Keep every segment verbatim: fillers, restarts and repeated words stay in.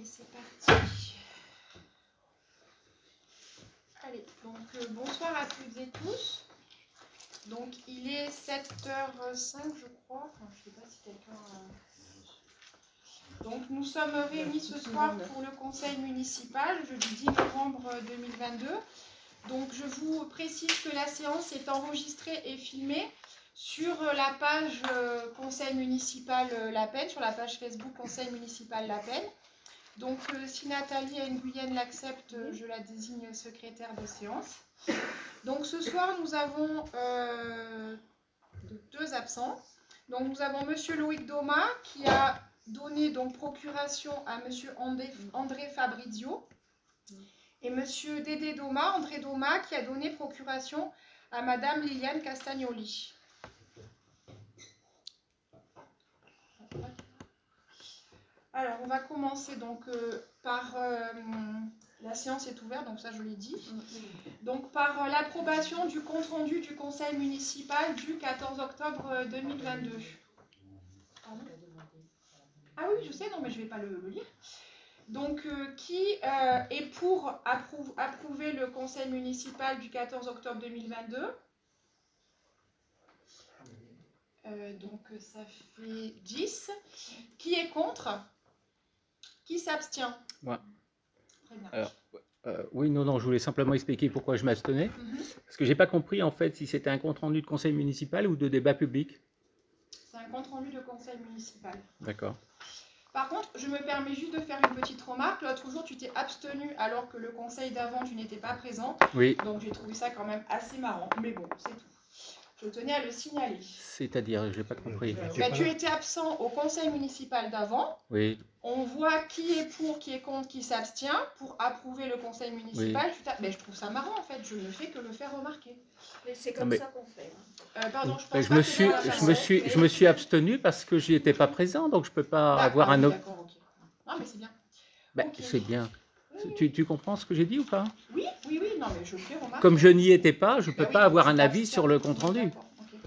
Et c'est parti. Allez, donc euh, bonsoir à toutes et tous. Donc il est sept heures cinq je crois. Enfin, je ne sais pas si quelqu'un... Euh... Donc nous sommes réunis ce soir pour le conseil municipal, jeudi dix novembre deux mille vingt-deux. Donc je vous précise que la séance est enregistrée et filmée sur la page euh, conseil municipal euh, La Peine, sur la page Facebook conseil municipal La Peine. Donc euh, si Nathalie Nguyen l'accepte, euh, je la désigne secrétaire de séance. Donc ce soir nous avons euh, deux absents. Donc nous avons monsieur Loïc Doma qui a donné donc procuration à monsieur André, André Fabrizio. Et monsieur Dédé Doma, André Doma, qui a donné procuration à madame Liliane Castagnoli. Alors, on va commencer donc euh, par... Euh, la séance est ouverte, donc ça je l'ai dit. Donc par euh, l'approbation du compte-rendu du conseil municipal du quatorze octobre deux mille vingt-deux. Pardon ? Ah oui, je sais, non mais je ne vais pas le, le lire. Donc, euh, qui euh, est pour approuve, approuver le conseil municipal du quatorze octobre deux mille vingt-deux? euh, Donc, ça fait dix. Qui est contre? Qui s'abstient? Ouais. Très bien. Alors, euh, oui, non, non, je voulais simplement expliquer pourquoi je m'abstenais. Mm-hmm. Parce que je n'ai pas compris, en fait, si c'était un compte-rendu de conseil municipal ou de débat public. C'est un compte-rendu de conseil municipal. D'accord. Par contre, je me permets juste de faire une petite remarque. L'autre jour, tu t'es abstenu alors que le conseil d'avant, tu n'étais pas présent. Oui. Donc, j'ai trouvé ça quand même assez marrant. Mais bon, c'est tout. Je tenais à le signaler. C'est-à-dire, je n'ai pas compris. Bah, tu étais absent au conseil municipal d'avant. Oui. On voit qui est pour, qui est contre, qui s'abstient pour approuver le conseil municipal. Oui. Mais je trouve ça marrant en fait. Je ne fais que le faire remarquer. Mais c'est comme mais... ça qu'on fait. Euh, pardon, je pense ben, je pas me que suis, ça je me suis, je me suis abstenu parce que j'y étais pas présent, donc je peux pas ah, avoir ah, un oui, autre. D'accord, ok. Non, mais c'est bien. Ben, Okay. C'est bien. Oui. Tu, tu comprends ce que j'ai dit ou pas? Oui, oui, oui. Non, mais je le fais remarquer. Comme je n'y étais pas, je peux bah, pas oui, avoir un avis abstiens. sur le compte rendu. D'accord.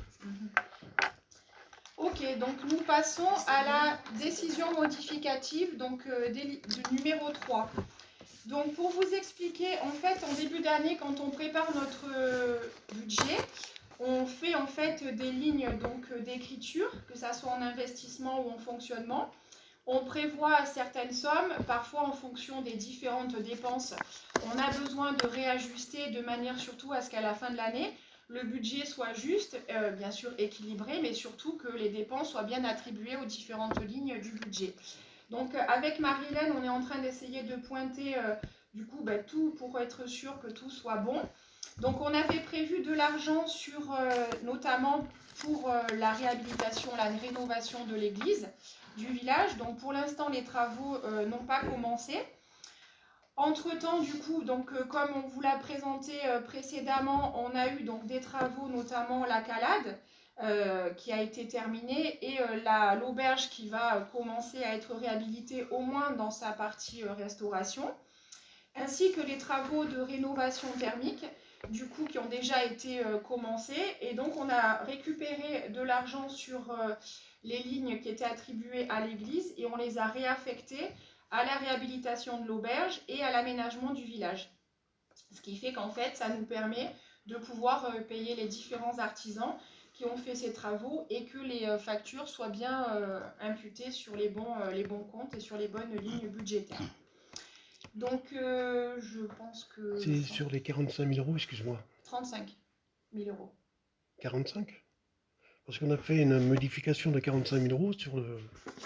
Ok, donc nous passons à la décision modificative donc, euh, du numéro trois. Donc pour vous expliquer, en fait, en début d'année, quand on prépare notre euh, budget, on fait en fait des lignes donc d'écriture, que ça soit en investissement ou en fonctionnement. On prévoit certaines sommes, parfois en fonction des différentes dépenses. On a besoin de réajuster de manière surtout à ce qu'à la fin de l'année, le budget soit juste, euh, bien sûr équilibré, mais surtout que les dépenses soient bien attribuées aux différentes lignes du budget. Donc avec Marie-Hélène, on est en train d'essayer de pointer euh, du coup bah, tout pour être sûr que tout soit bon. Donc on avait prévu de l'argent sur euh, notamment pour euh, la réhabilitation, la rénovation de l'église du village. Donc pour l'instant les travaux euh, n'ont pas commencé. Entre-temps, du coup, donc, euh, comme on vous l'a présenté euh, précédemment, on a eu donc, des travaux, notamment la calade, euh, qui a été terminée, et euh, l'auberge qui va euh, commencer à être réhabilitée, au moins dans sa partie euh, restauration, ainsi que les travaux de rénovation thermique, du coup, qui ont déjà été euh, commencés. Et donc, on a récupéré de l'argent sur euh, les lignes qui étaient attribuées à l'église, et on les a réaffectées à la réhabilitation de l'auberge et à l'aménagement du village. Ce qui fait qu'en fait, ça nous permet de pouvoir euh, payer les différents artisans qui ont fait ces travaux et que les euh, factures soient bien euh, imputées sur les bons, euh, les bons comptes et sur les bonnes lignes budgétaires. Donc, euh, je pense que... C'est sur les quarante-cinq mille euros, excuse-moi. trente-cinq mille euros. quarante-cinq? Parce qu'on a fait une modification de quarante-cinq mille euros sur le...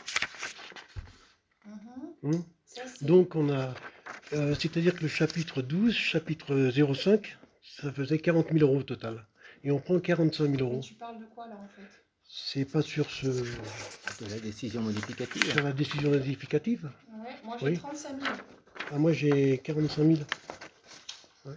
Mm-hmm. Hum Ça, Donc on a... Euh, C'est-à-dire que le chapitre douze, chapitre zéro cinq, ça faisait quarante mille euros au total. Et on prend quarante-cinq mille euros. Mais tu parles de quoi là en fait? C'est pas sur ce... De la décision modificative. Sur la décision modificative? Ouais, moi j'ai oui. trente-cinq mille. Ah, moi j'ai quarante-cinq mille. Ouais.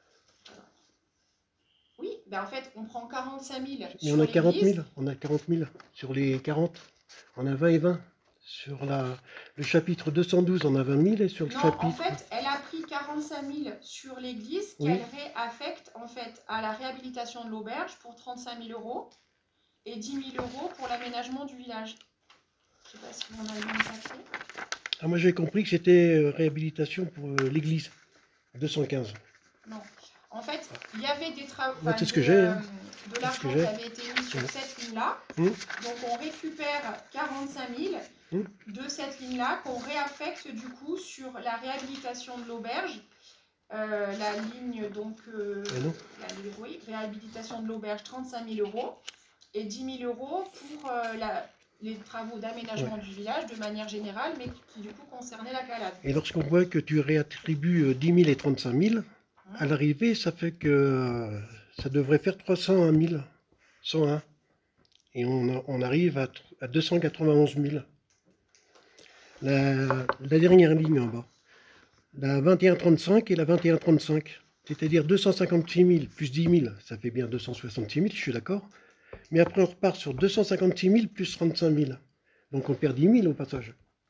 Oui, ben en fait on prend quarante-cinq mille. Mais on a quarante mille, on a quarante mille sur les quarante. On a vingt et vingt. Sur la, le chapitre deux cent douze, on a vingt mille et sur le non, chapitre... en fait, elle a pris quarante-cinq mille sur l'église qu'elle oui. réaffecte en fait à la réhabilitation de l'auberge pour trente-cinq mille euros et dix mille euros pour l'aménagement du village. Je ne sais pas si on a eu un papier. Ah, moi j'ai compris que c'était euh, réhabilitation pour euh, l'église, deux cent quinze. Non. En fait, il y avait des travaux, Ouais, enfin, c'est ce que des, j'ai, euh, hein. de C'est ce l'argent que qui j'ai. avait été mis sur Ouais. cette ligne-là. Hum, Donc on récupère quarante-cinq mille hum. de cette ligne-là qu'on réaffecte du coup sur la réhabilitation de l'auberge. Euh, la ligne donc euh, Ah non. la, oui, réhabilitation de l'auberge, trente-cinq mille euros et dix mille euros pour euh, la, les travaux d'aménagement Ouais. du village de manière générale, mais qui, qui, du coup concernaient la calade. Et lorsqu'on voit que tu réattribues euh, dix mille et trente-cinq mille, Hum. à l'arrivée, ça fait que euh, ça devrait faire trois cent un mille, cent un. Et on, a- on arrive à, tr- à deux cent quatre-vingt-onze mille. La, la dernière ligne en bas, la vingt et un trente-cinq et la vingt et un trente-cinq. C'est-à-dire deux cent cinquante-six mille plus dix mille, ça fait bien deux cent soixante-six mille, je suis d'accord. Mais après, on repart sur deux cent cinquante-six mille plus trente-cinq mille. Donc on perd dix mille au passage.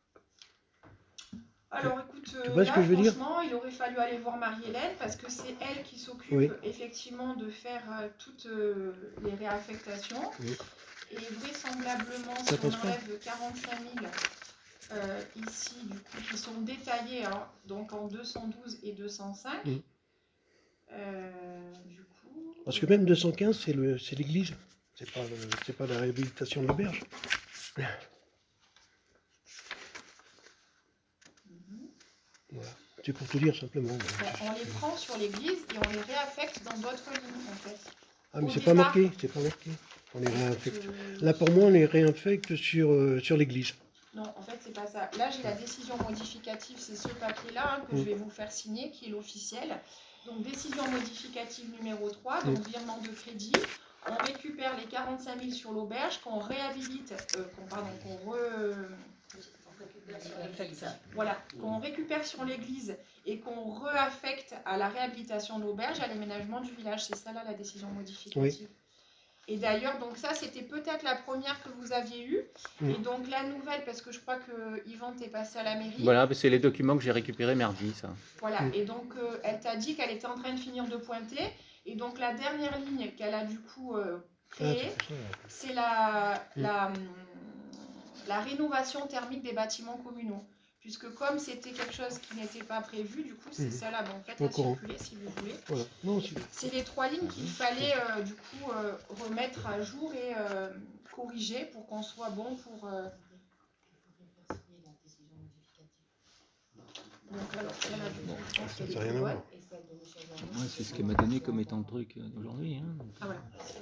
Alors écoute, Tu euh, vois ce que là je veux dire? franchement, il aurait fallu aller voir Marie-Hélène parce que c'est elle qui s'occupe Oui. effectivement de faire euh, toutes euh, les réaffectations. Oui. Et vraisemblablement, Ça si on passe pas. enlève quarante-cinq mille euh, ici, du coup, qui sont détaillés hein, donc en deux cent douze et deux cent cinq, Mm. euh, du coup. Parce que même deux cent quinze, c'est le, c'est l'église. C'est pas, le- c'est pas la réhabilitation de l'auberge. Mhm. Voilà. C'est pour te dire simplement. Ben, on les prend sur l'église et on les réaffecte dans d'autres lignes en fait. Ah, mais Au c'est pas départ, marqué, c'est pas marqué. On les écoute, réinfecte. euh, Là, pour moi, on les réinfecte sur, euh, sur l'église. non, en fait, c'est pas ça. Là, j'ai la décision modificative, c'est ce papier-là hein, que Mm. je vais vous faire signer, qui est l'officiel. Donc, décision modificative numéro trois, Mm. donc virement de crédit. On récupère les quarante-cinq mille sur l'auberge, qu'on réhabilite, euh, qu'on pardon, qu'on re... Voilà, qu'on récupère sur l'église et qu'on réaffecte à la réhabilitation de l'auberge, à l'aménagement du village. C'est ça là la décision modificative. Oui. Et d'ailleurs, donc ça, c'était peut-être la première que vous aviez eue. Mm. Et donc la nouvelle, parce que je crois que Yvan t'est passé à la mairie. Voilà, c'est les documents que j'ai récupérés merdi, ça. Voilà, Mm. et donc euh, elle t'a dit qu'elle était en train de finir de pointer. Et donc la dernière ligne qu'elle a du coup euh, Ah, créée, c'est pour ça, ouais. c'est la, Mm. la, hum, la rénovation thermique des bâtiments communaux. Puisque comme c'était quelque chose qui n'était pas prévu, du coup, c'est Mhm. ça là. Bon, faites Au la courant. circuler si vous voulez. Voilà. Non, c'est- C'est les trois lignes qu'il fallait euh, du coup euh, remettre à jour et euh, corriger pour qu'on soit bon pour. euh, Donc alors celle-là du coup, je pense Ça qu'elle n'a est rien plus à bonne. voir. Moi, c'est ce qu'elle m'a donné comme étant le truc euh, d'aujourd'hui. Hein. Ah voilà.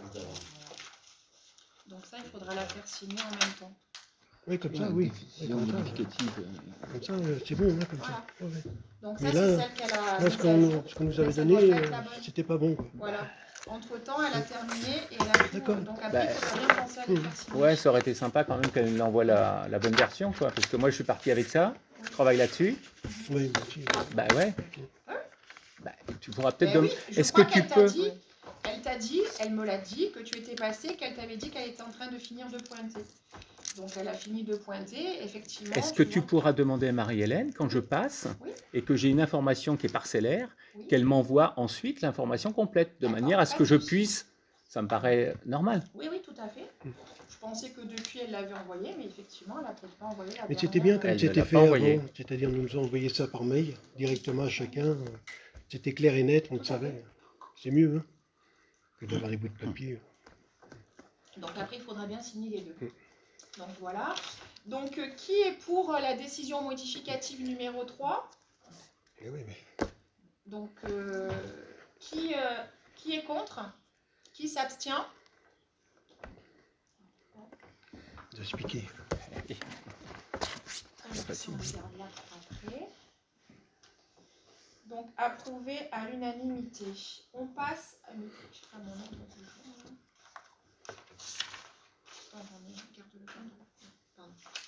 Donc ça, il faudra la faire signer en même temps. Oui, comme ça, Ouais, oui. décision Oui, comme ça, modificative. euh, comme ça, euh, c'est bon, hein, comme Voilà. ça. Ouais, ouais. Donc Mais ça, là, c'est celle qu'elle a Là, mise ce à qu'on jour. ce qu'on nous Mais avait ça donné, doit pas être euh, la bonne. c'était pas bon, quoi. Voilà. Entre-temps, elle a terminé et elle a tout. D'accord. Donc après, Bah, il faudra bien penser à les Mhm. faire signer. Ouais, ça aurait été sympa quand même qu'elle nous envoie la, la bonne version, quoi. Parce que moi, je suis parti avec ça, je travaille là-dessus. Oui, merci. Bah ouais. Ouais. Bah, tu pourras peut-être. Eh dem- oui, je Est-ce que crois tu qu'elle t'a peux. dit, elle t'a dit, elle me l'a dit, que tu étais passé, qu'elle t'avait dit qu'elle était en train de finir de pointer. Donc elle a fini de pointer, effectivement. Est-ce que tu vois. pourras demander à Marie-Hélène, quand je passe, Oui. et que j'ai une information qui est parcellaire, Oui. qu'elle m'envoie ensuite l'information complète, de D'accord, manière à ce pas que de je souci. puisse. Ça me paraît normal. Oui, oui, tout à fait. Je pensais que depuis elle l'avait envoyé, mais effectivement, elle n'a peut-être pas envoyé la Mais dernière. c'était bien comme Elle ne c'était l'a fait pas envoyé. avant, c'est-à-dire nous nous envoyer ça par mail, directement à chacun. euh, C'était clair et net, on le Tout à fait. savait. C'est mieux hein, que d'avoir des bouts de papier. Donc après, il faudra bien signer les deux. Mm. Donc voilà. Donc euh, qui est pour euh, la décision modificative numéro trois? Eh oui, mais Donc euh, qui, euh, qui est contre? Qui s'abstient? de expliquer. Alors, ça, on regarde là pour après. Donc approuvé à l'unanimité. On passe à une... Je ferai mon nom dans le fond, là. Ah, j'en ai une carte de compte. Pardon.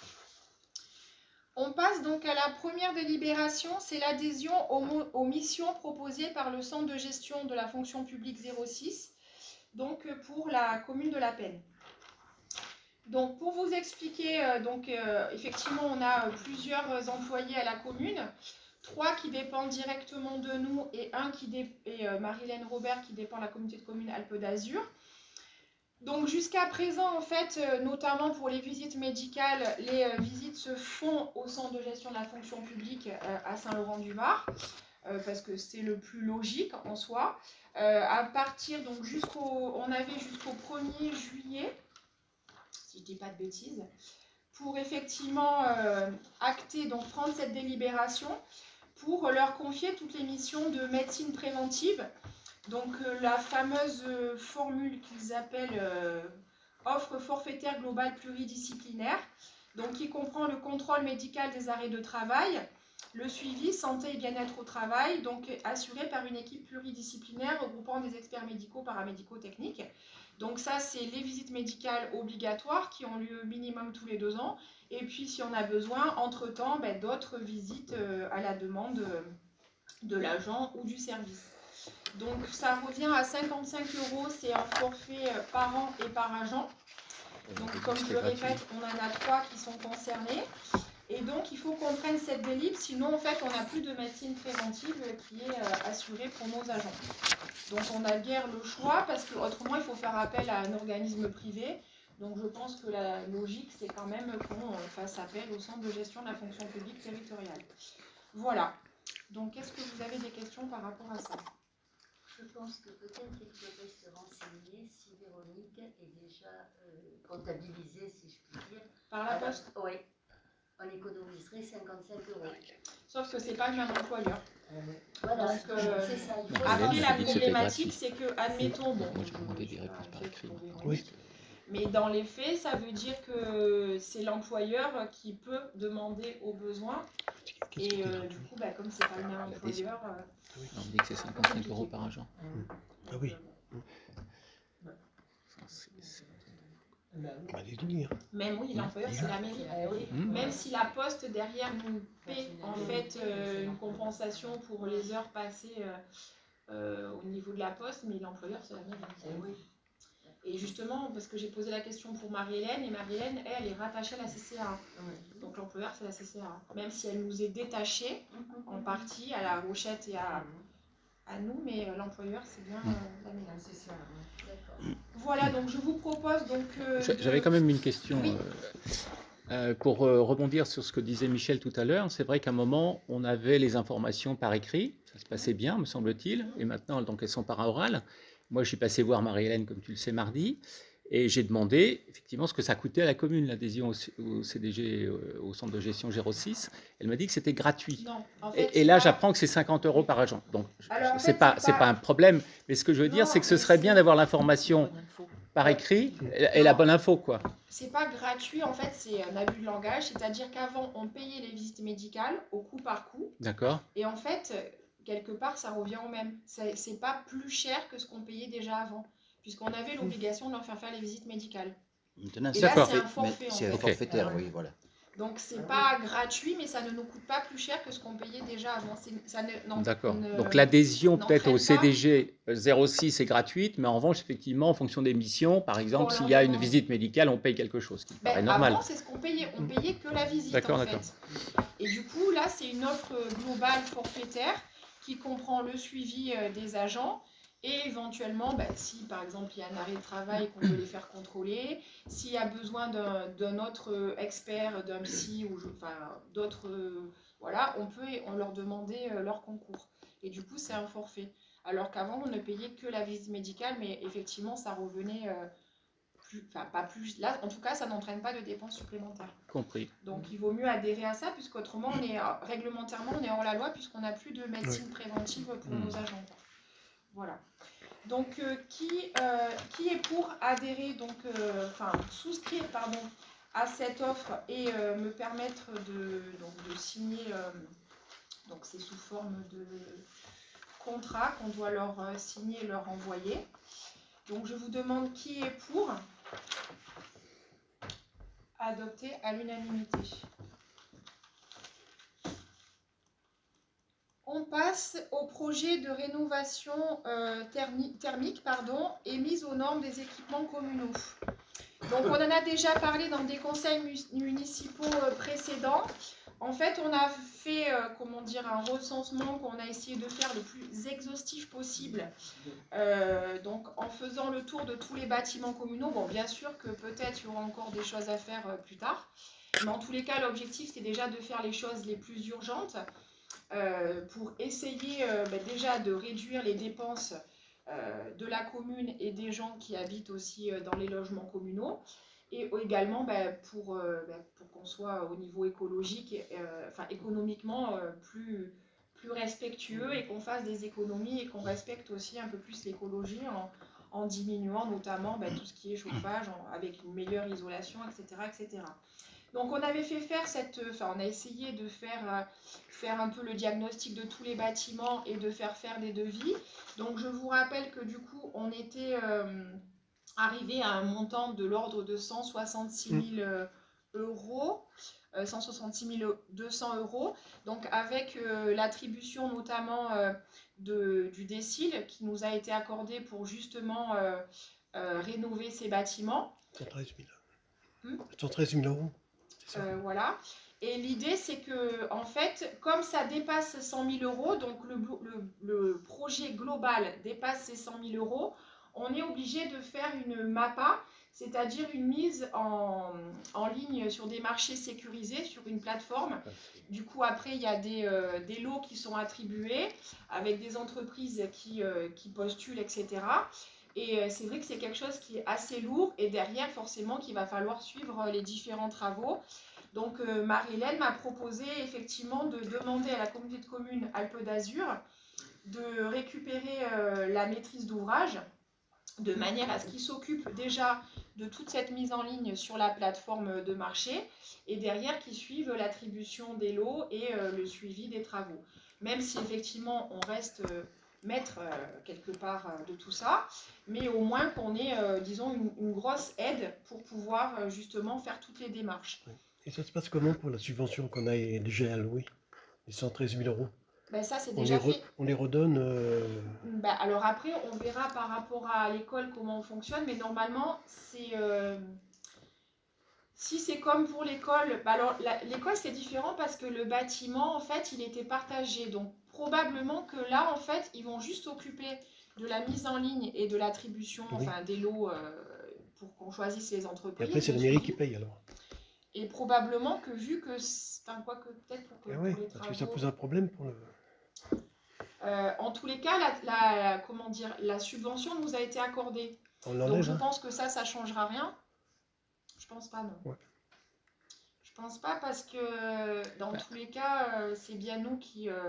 On passe donc à la première délibération, c'est l'adhésion aux, mo- aux missions proposées par le Centre de gestion de la fonction publique zéro six, donc pour la commune de La Penne. Donc pour vous expliquer, euh, donc, euh, effectivement on a plusieurs employés à la commune, trois qui dépendent directement de nous et un qui dé- et euh, Marie-Hélène Robert qui dépend de la communauté de communes Alpes d'Azur. Donc jusqu'à présent, en fait, euh, notamment pour les visites médicales, les euh, visites se font au centre de gestion de la fonction publique euh, à Saint-Laurent-du-Var, euh, parce que c'est le plus logique en soi. Euh, à partir, donc jusqu'au, on avait jusqu'au premier juillet, si je ne dis pas de bêtises, pour effectivement euh, acter, donc prendre cette délibération, pour leur confier toutes les missions de médecine préventive. Donc euh, la fameuse euh, formule qu'ils appellent euh, offre forfaitaire globale pluridisciplinaire, donc qui comprend le contrôle médical des arrêts de travail, le suivi santé et bien-être au travail, donc assuré par une équipe pluridisciplinaire regroupant des experts médicaux, paramédicaux, techniques. Donc ça, c'est les visites médicales obligatoires qui ont lieu minimum tous les deux ans. Et puis, si on a besoin, entre-temps, ben, d'autres visites euh, à la demande euh, de l'agent ou du service. Donc ça revient à cinquante-cinq euros, c'est un forfait par an et par agent. Donc comme je le répète, on en a trois qui sont concernés. Et donc il faut qu'on prenne cette délib, sinon en fait on n'a plus de médecine préventive qui est euh, assurée pour nos agents. Donc on a guère le choix parce qu'autrement il faut faire appel à un organisme privé. Donc je pense que la logique c'est quand même qu'on fasse appel au centre de gestion de la fonction publique territoriale. Voilà. Donc est-ce que vous avez des questions par rapport à ça ? Je pense que peut-être il faudrait se renseigner si Véronique est déjà euh, comptabilisée, si je puis dire. Par la poste ? Oui, on économiserait cinquante-cinq euros. Sauf que c'est pas le même employeur. Euh, voilà, donc, euh, c'est ça. Il faut après, la dit que c'était problématique, gratuit. c'est que, admettons, bon, Moi, j'ai demandé des réponses par écrit. Oui. mais dans les faits, ça veut dire que c'est l'employeur qui peut demander au besoin. Et euh, du coup, bah, comme c'est pas le même employeur, euh, On dit que c'est cinquante-cinq euros par agent. Ah oui. C'est- c'est- Bah, dites-lui, hein. même oui, l'employeur, c'est la mairie. Mmh. Même si la poste derrière nous paie en fait euh, une compensation pour les heures passées euh, euh, au niveau de la poste, mais l'employeur, c'est la mairie. Et justement, parce que j'ai posé la question pour Marie-Hélène, et Marie-Hélène, elle, elle est rattachée à la C C A. Donc l'employeur, c'est la C C A. Même si elle nous est détachée en partie à la Rochette et à, à nous, mais euh, l'employeur, c'est bien euh, la mairie. Voilà, donc je vous propose donc. Euh, J'a- de- J'avais quand même une question. Oui. euh, euh, pour euh, rebondir sur ce que disait Michel tout à l'heure, c'est vrai qu'à un moment, on avait les informations par écrit, ça se passait bien, me semble-t-il, et maintenant, donc, elles sont par oral. Moi, je suis passé voir Marie-Hélène, comme tu le sais, mardi, et j'ai demandé effectivement ce que ça coûtait à la commune, l'adhésion au, C- au C D G, euh, au centre de gestion zéro six. Elle m'a dit que c'était gratuit. Non, en fait, Et, et là, c'est pas- j'apprends que c'est cinquante euros par agent. Donc, je- Alors, en c'est fait, pas, c'est c'est pas- pas un problème. Mais ce que je veux dire, Non, c'est que ce mais serait c'est- bien d'avoir l'information par écrit et, et la bonne info, quoi. C'est pas gratuit, en fait, c'est un abus de langage. C'est-à-dire qu'avant, on payait les visites médicales au coup par coup. D'accord. Et en fait, quelque part, ça revient au même. C'est c'est pas plus cher que ce qu'on payait déjà avant, puisqu'on avait l'obligation de leur faire faire les visites médicales. Maintenant, Et là, D'accord. c'est un forfait, en c'est un fait. forfaitaire, oui, voilà. Donc, c'est pas gratuit, mais ça ne nous coûte pas plus cher que ce qu'on payait déjà avant. C'est- Ça ne, non, D'accord. ne- Donc l'adhésion peut-être au n'entraîne C D G zéro six est gratuite, mais en revanche, effectivement, en fonction des missions, par exemple, Pour s'il y a une l'ordonnance. visite médicale, on paye quelque chose, qui me Ben, paraît normal. Avant, c'est ce qu'on payait. On payait que la visite, D'accord, en d'accord. fait. Et du coup, là, c'est une offre globale forfaitaire qui comprend le suivi euh, des agents et éventuellement, ben, si par exemple il y a un arrêt de travail qu'on veut les faire contrôler, s'il y a besoin d'un d'un autre euh, expert, d'un psy ou je- enfin, d'autres, euh, voilà, on peut on leur demander euh, leur concours. Et du coup, c'est un forfait. Alors qu'avant, on ne payait que la visite médicale, mais effectivement, ça revenait euh, plus, enfin pas plus. Là, en tout cas, ça n'entraîne pas de dépenses supplémentaires. Compris. Donc il vaut mieux adhérer à ça, puisqu'autrement, on est, réglementairement, on est hors la loi, puisqu'on n'a plus de médecine préventive pour Mmh. nos agents. Voilà. Donc, euh, qui, euh, qui est pour adhérer, donc, euh, enfin, souscrire, pardon, à cette offre et euh, me permettre de, donc, de signer, euh, donc c'est sous forme de contrat qu'on doit leur euh, signer et leur envoyer. Donc, je vous demande qui est pour adopter à l'unanimité. On passe au projet de rénovation euh, thermi- thermique pardon, et mise aux normes des équipements communaux. Donc on en a déjà parlé dans des conseils mu- municipaux euh, précédents. En fait, on a fait, euh, comment dire, un recensement qu'on a essayé de faire le plus exhaustif possible. Euh, donc, en faisant le tour de tous les bâtiments communaux. Bon, bien sûr que peut-être il y aura encore des choses à faire euh, plus tard. Mais en tous les cas, l'objectif, c'est déjà de faire les choses les plus urgentes euh, pour essayer euh, bah, déjà de réduire les dépenses euh, de la commune et des gens qui habitent aussi euh, dans les logements communaux. Et également bah, pour, euh, bah, pour qu'on soit au niveau écologique, euh, enfin économiquement euh, plus, plus respectueux et qu'on fasse des économies et qu'on respecte aussi un peu plus l'écologie en, en diminuant notamment bah, tout ce qui est chauffage en, avec une meilleure isolation, et cetera, et cetera. Donc on avait fait faire cette, enfin on a essayé de faire, euh, faire un peu le diagnostic de tous les bâtiments et de faire faire des devis. Donc je vous rappelle que du coup on était euh, arrivé à un montant de l'ordre de cent soixante-six mille euh, euros, euh, cent soixante-six mille deux cents euros, donc avec euh, l'attribution notamment euh, de, du décile qui nous a été accordé pour justement euh, euh, rénover ces bâtiments. cent treize mille. Hmm cent treize mille euros. Euh, voilà. Et l'idée, c'est que, en fait, comme ça dépasse cent mille euros, donc le, le, le projet global dépasse ces cent mille euros, on est obligé de faire une MAPA, c'est-à-dire une mise en, en ligne sur des marchés sécurisés, sur une plateforme. Du coup, après, il y a des, euh, des lots qui sont attribués avec des entreprises qui, euh, qui postulent, et cetera. Et euh, c'est vrai que c'est quelque chose qui est assez lourd et derrière, forcément, qu'il va falloir suivre les différents travaux. Donc, euh, Marie-Hélène m'a proposé effectivement de demander à la communauté de communes Alpes d'Azur de récupérer euh, la maîtrise d'ouvrage de manière à ce qu'ils s'occupent déjà de toute cette mise en ligne sur la plateforme de marché et derrière qu'ils suivent l'attribution des lots et euh, le suivi des travaux. Même si effectivement on reste euh, maître euh, quelque part euh, de tout ça, mais au moins qu'on ait, euh, disons, une, une grosse aide pour pouvoir euh, justement faire toutes les démarches. Et ça se passe comment pour la subvention qu'on a déjà allouée, les cent treize mille euros? Ben ça, c'est on, déjà les re, fait. on les redonne euh... ben alors après, on verra par rapport à l'école comment on fonctionne, mais normalement, c'est... Euh, si c'est comme pour l'école, ben alors l'école c'est différent parce que le bâtiment, en fait, il était partagé. Donc probablement que là, en fait, ils vont juste s'occuper de la mise en ligne et de l'attribution, oui. enfin des lots euh, pour qu'on choisisse les entreprises. Et après, c'est la mairie qui paye alors. Et probablement que vu que... Enfin, quoi que peut-être pour, que, eh oui, pour les parce travaux... que ça pose un problème pour le... Euh, en tous les cas, la, la, comment dire, la subvention nous a été accordée. Donc je hein. pense que ça, ça ne changera rien. Je pense pas, non. Ouais. Je pense pas parce que dans bah. tous les cas, euh, c'est bien nous qui... Euh,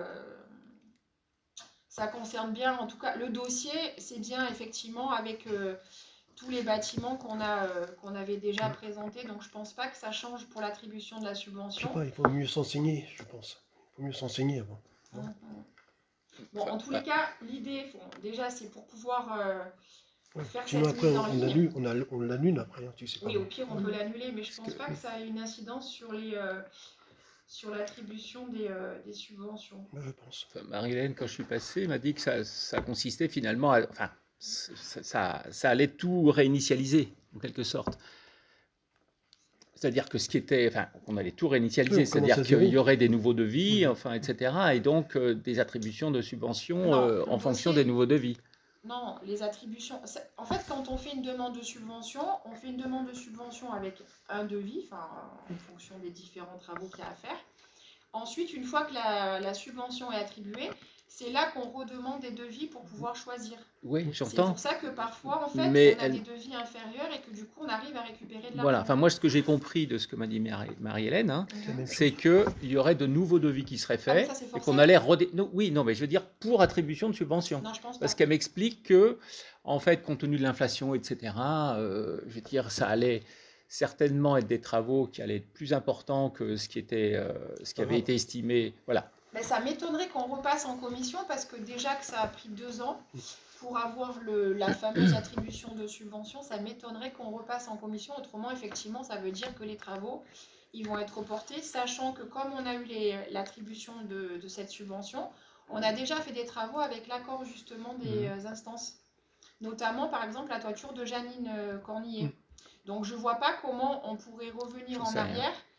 ça concerne bien, en tout cas, le dossier, c'est bien effectivement avec euh, tous les bâtiments qu'on a, euh, qu'on avait déjà mmh. présentés. Donc je pense pas que ça change pour l'attribution de la subvention. Je sais pas, il faut mieux s'enseigner, je pense. Il faut mieux s'enseigner avant. Mmh, mmh. Bon, en tous les cas, l'idée, bon, déjà, c'est pour pouvoir euh, ouais. faire Sinon, cette après, mise on, en on ligne. annule, on, a, on l'annule après, hein, tu sais pas. Oui, au pire, on peut l'annuler, mais je ne pense que... pas que ça ait une incidence sur les, euh, sur l'attribution des, euh, des subventions. Moi, je pense. Enfin, Marie-Hélène, quand je suis passé, m'a dit que ça, ça consistait finalement à... Enfin, ça, ça, ça allait tout réinitialiser, en quelque sorte. C'est-à-dire que ce qui était, enfin, on allait tout réinitialiser, oui, c'est-à-dire qu'il y aurait des nouveaux devis, mmh. enfin, et cetera, et donc euh, des attributions de subventions non, euh, en fonction des nouveaux devis. Non, les attributions. En fait, quand on fait une demande de subvention, on fait une demande de subvention avec un devis, enfin, en fonction des différents travaux qu'il y a à faire. Ensuite, une fois que la, la subvention est attribuée, c'est là qu'on redemande des devis pour pouvoir choisir. Oui, j'entends. C'est pour ça que parfois, en fait, mais on a elle... des devis inférieurs et que du coup, on arrive à récupérer de l'argent. Voilà, enfin moi, ce que j'ai compris de ce que m'a dit Marie-Hélène, hein, mmh. c'est qu'il y aurait de nouveaux devis qui seraient faits ah, et qu'on allait redé... non, oui, non, mais je veux dire pour attribution de subvention. Non, je pense pas. Parce qu'elle m'explique que, en fait, compte tenu de l'inflation, et cetera, euh, je veux dire, ça allait certainement être des travaux qui allaient être plus importants que ce qui, était, euh, ce qui avait ah, été estimé. Voilà. Mais ça m'étonnerait qu'on repasse en commission parce que déjà que ça a pris deux ans pour avoir le, la fameuse attribution de subvention, ça m'étonnerait qu'on repasse en commission. Autrement, effectivement, ça veut dire que les travaux, ils vont être reportés, sachant que comme on a eu l'attribution de, de cette subvention, on a déjà fait des travaux avec l'accord justement des mmh. instances. Notamment, par exemple, la toiture de Janine Cornillet. Mmh. Donc, je ne vois pas comment on pourrait revenir en arrière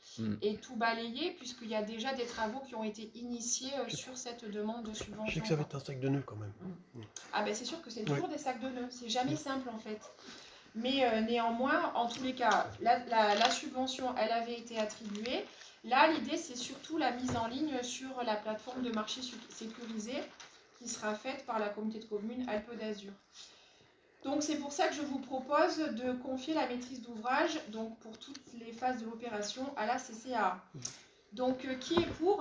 Mm. et tout balayer, puisqu'il y a déjà des travaux qui ont été initiés euh, sur cette demande de Je subvention. sais que ça va être un sac de nœuds quand même. Ah ben c'est sûr que c'est Ouais. toujours des sacs de nœuds, c'est jamais Mm. simple en fait. Mais euh, néanmoins, en tous les cas, la, la- la subvention, elle avait été attribuée. Là, l'idée, c'est surtout la mise en ligne sur la plateforme de marché su- sécurisé qui sera faite par la communauté de communes Alpes d'Azur. Donc, c'est pour ça que je vous propose de confier la maîtrise d'ouvrage, donc pour toutes les phases de l'opération, à la C C A. Donc, euh, qui est pour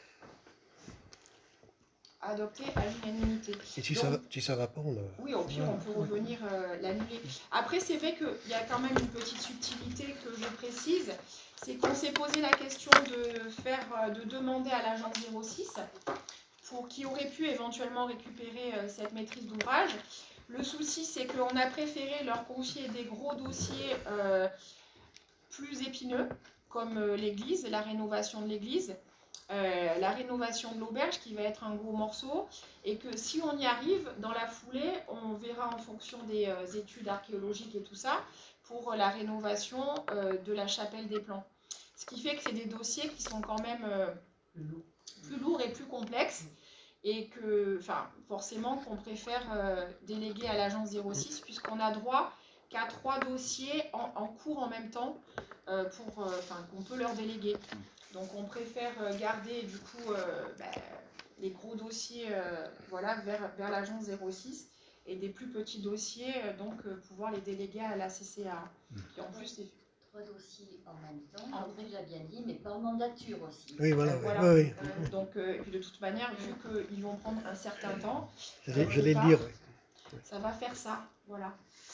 adopter à l'unanimité? Et si Donc, ça va, si ça va pas, on a... oui, au pire, on peut revenir euh, l'annuler. Après, c'est vrai qu'il y a quand même une petite subtilité que je précise, c'est qu'on s'est posé la question de faire, euh, de demander à l'agence zéro six pour qui aurait pu éventuellement récupérer euh, cette maîtrise d'ouvrage. Le souci, c'est qu'on a préféré leur confier des gros dossiers euh, plus épineux, comme euh, l'église, la rénovation de l'église. Euh, la rénovation de l'auberge qui va être un gros morceau, et que si on y arrive, dans la foulée, on verra en fonction des euh, études archéologiques et tout ça, pour euh, la rénovation euh, de la chapelle des Plans. Ce qui fait que c'est des dossiers qui sont quand même euh, plus lourds et plus complexes, et que enfin, forcément qu'on préfère euh, déléguer à l'agence zéro six, puisqu'on a droit qu'à trois dossiers en, en cours en même temps, euh, pour, euh, qu'on peut leur déléguer. Donc on préfère garder du coup euh, bah, les gros dossiers euh, voilà, vers, vers l'agence zéro six, et des plus petits dossiers euh, donc euh, pouvoir les déléguer à la C C A. Qui en plus est... Trois dossiers en même temps, comme tu l'as bien dit, mais par mandature aussi. Oui, voilà. Euh, Ouais, voilà. ouais, ouais. Euh, donc euh, et puis de toute manière, vu qu'ils vont prendre un certain temps, J'allais au j'allais le départ, dire. Ouais. ça va faire ça. Voilà.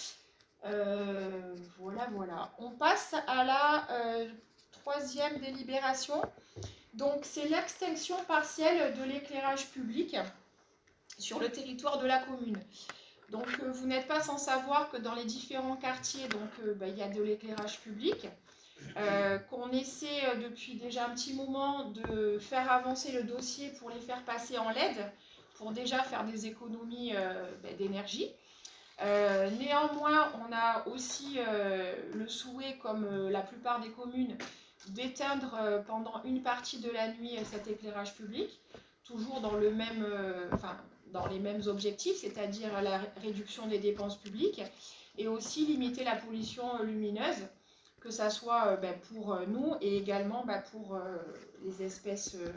Euh, voilà, voilà. On passe à la euh, troisième délibération. Donc, c'est l'extinction partielle de l'éclairage public sur le territoire de la commune. Donc, euh, vous n'êtes pas sans savoir que dans les différents quartiers, donc, euh, bah, il y a de l'éclairage public, euh, qu'on essaie euh, depuis déjà un petit moment de faire avancer le dossier pour les faire passer en L E D, pour déjà faire des économies euh, bah, d'énergie. Euh, néanmoins, on a aussi euh, le souhait, comme euh, la plupart des communes, d'éteindre euh, pendant une partie de la nuit euh, cet éclairage public, toujours dans, le même, euh, enfin, dans les mêmes objectifs, c'est-à-dire la ré réduction des dépenses publiques, et aussi limiter la pollution euh, lumineuse, que ça soit euh, ben, pour euh, nous et également ben, pour euh, les, espèces, euh,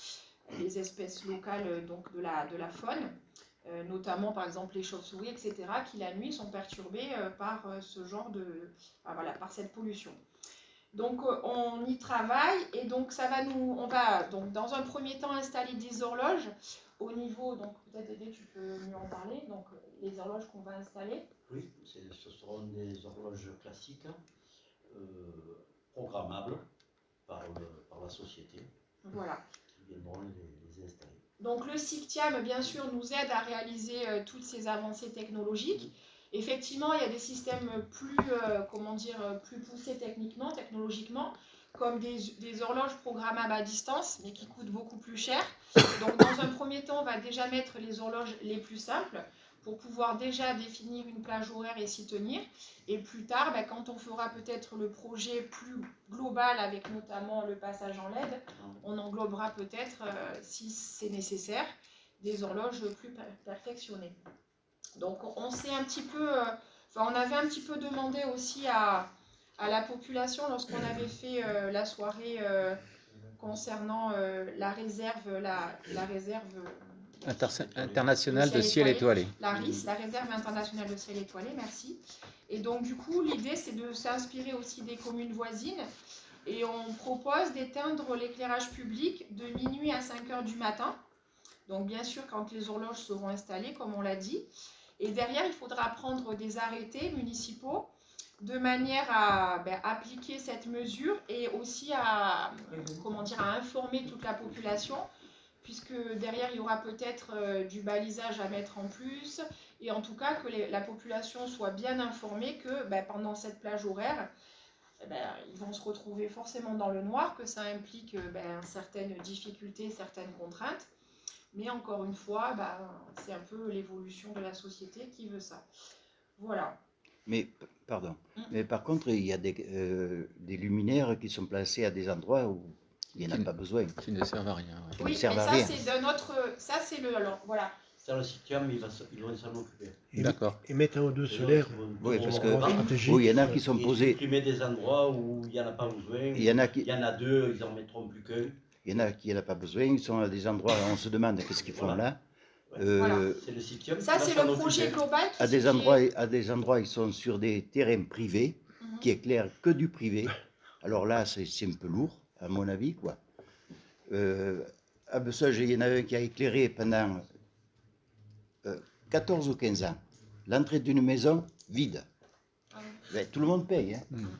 les espèces locales euh, donc de, la, de la faune. Euh, notamment par exemple les chauves-souris, et cetera, qui la nuit sont perturbées euh, par euh, ce genre de, ah, voilà, par cette pollution. Donc euh, on y travaille, et donc ça va nous, on va donc dans un premier temps installer des horloges au niveau, donc peut-être Dédé tu peux mieux en parler, donc les horloges qu'on va installer. Oui, ce seront des horloges classiques, euh, programmables par, le, par la société. Voilà. Qui viendront les, les installer. Donc le SICTIAM, bien sûr, nous aide à réaliser euh, toutes ces avancées technologiques. Effectivement, il y a des systèmes plus, euh, comment dire, plus poussés techniquement, technologiquement, comme des, des horloges programmables à distance, mais qui coûtent beaucoup plus cher. Donc dans un premier temps, on va déjà mettre les horloges les plus simples, pour pouvoir déjà définir une plage horaire et s'y tenir. Et plus tard, bah, quand on fera peut-être le projet plus global, avec notamment le passage en L E D, on englobera peut-être, euh, si c'est nécessaire, des horloges plus per perfectionnées. Donc on s'est un petit peu, euh, enfin on avait un petit peu demandé aussi à, à la population lorsqu'on avait fait euh, la soirée euh, concernant euh, la réserve, la, la réserve Inter internationale de ciel étoilé. La R I S, la réserve internationale de ciel étoilé, merci. Et donc du coup, l'idée c'est de s'inspirer aussi des communes voisines, et on propose d'éteindre l'éclairage public de minuit à cinq heures du matin. Donc bien sûr quand les horloges seront installées, comme on l'a dit. Et derrière, il faudra prendre des arrêtés municipaux de manière à ben, appliquer cette mesure, et aussi à, comment dire, à informer toute la population, puisque derrière, il y aura peut-être euh, du balisage à mettre en plus, et en tout cas que les, la population soit bien informée que ben, pendant cette plage horaire, eh ben, ils vont se retrouver forcément dans le noir, que ça implique ben, certaines difficultés, certaines contraintes. Mais encore une fois, ben, c'est un peu l'évolution de la société qui veut ça. Voilà. Mais, p- pardon. Mm. Mais par contre, il y a des, euh, des luminaires qui sont placés à des endroits où il n'y en a Qui- pas besoin. Qui ne servent à rien. ouais. Qui Oui, ne mais servent à ça rien. c'est d'un autre. Ça c'est le. Alors voilà. Ça, le CITIAM, il va, s- ils vont s'en occuper. Et, D'accord. et mettre un ou deux C'est eux solaires qui vont Oui, tout parce que- reprendre. stratégiques. Oui, il y en a qui sont Et posés. supprimer des endroits où il n'y en a pas besoin. Il y en a qui, Il y en a deux, ils en mettront plus qu'un. il y en a qui n'en a pas besoin. Ils sont à des endroits où on se demande qu'est-ce qu'ils font Voilà. là. Ouais. Euh, Voilà. C'est le CITIAM Ça qui va c'est s'en le projet occuper. global qui à des qui endroits, est- à des endroits, ils sont sur des terrains privés Mhm. qui éclairent que du privé. Alors là, c'est c'est un peu lourd, à mon avis, quoi. Euh, à Bessèges, il y en a un qui a éclairé pendant euh, quatorze ou quinze ans l'entrée d'une maison vide. Ah oui. Ben, tout le monde paye. Hein. Hmm.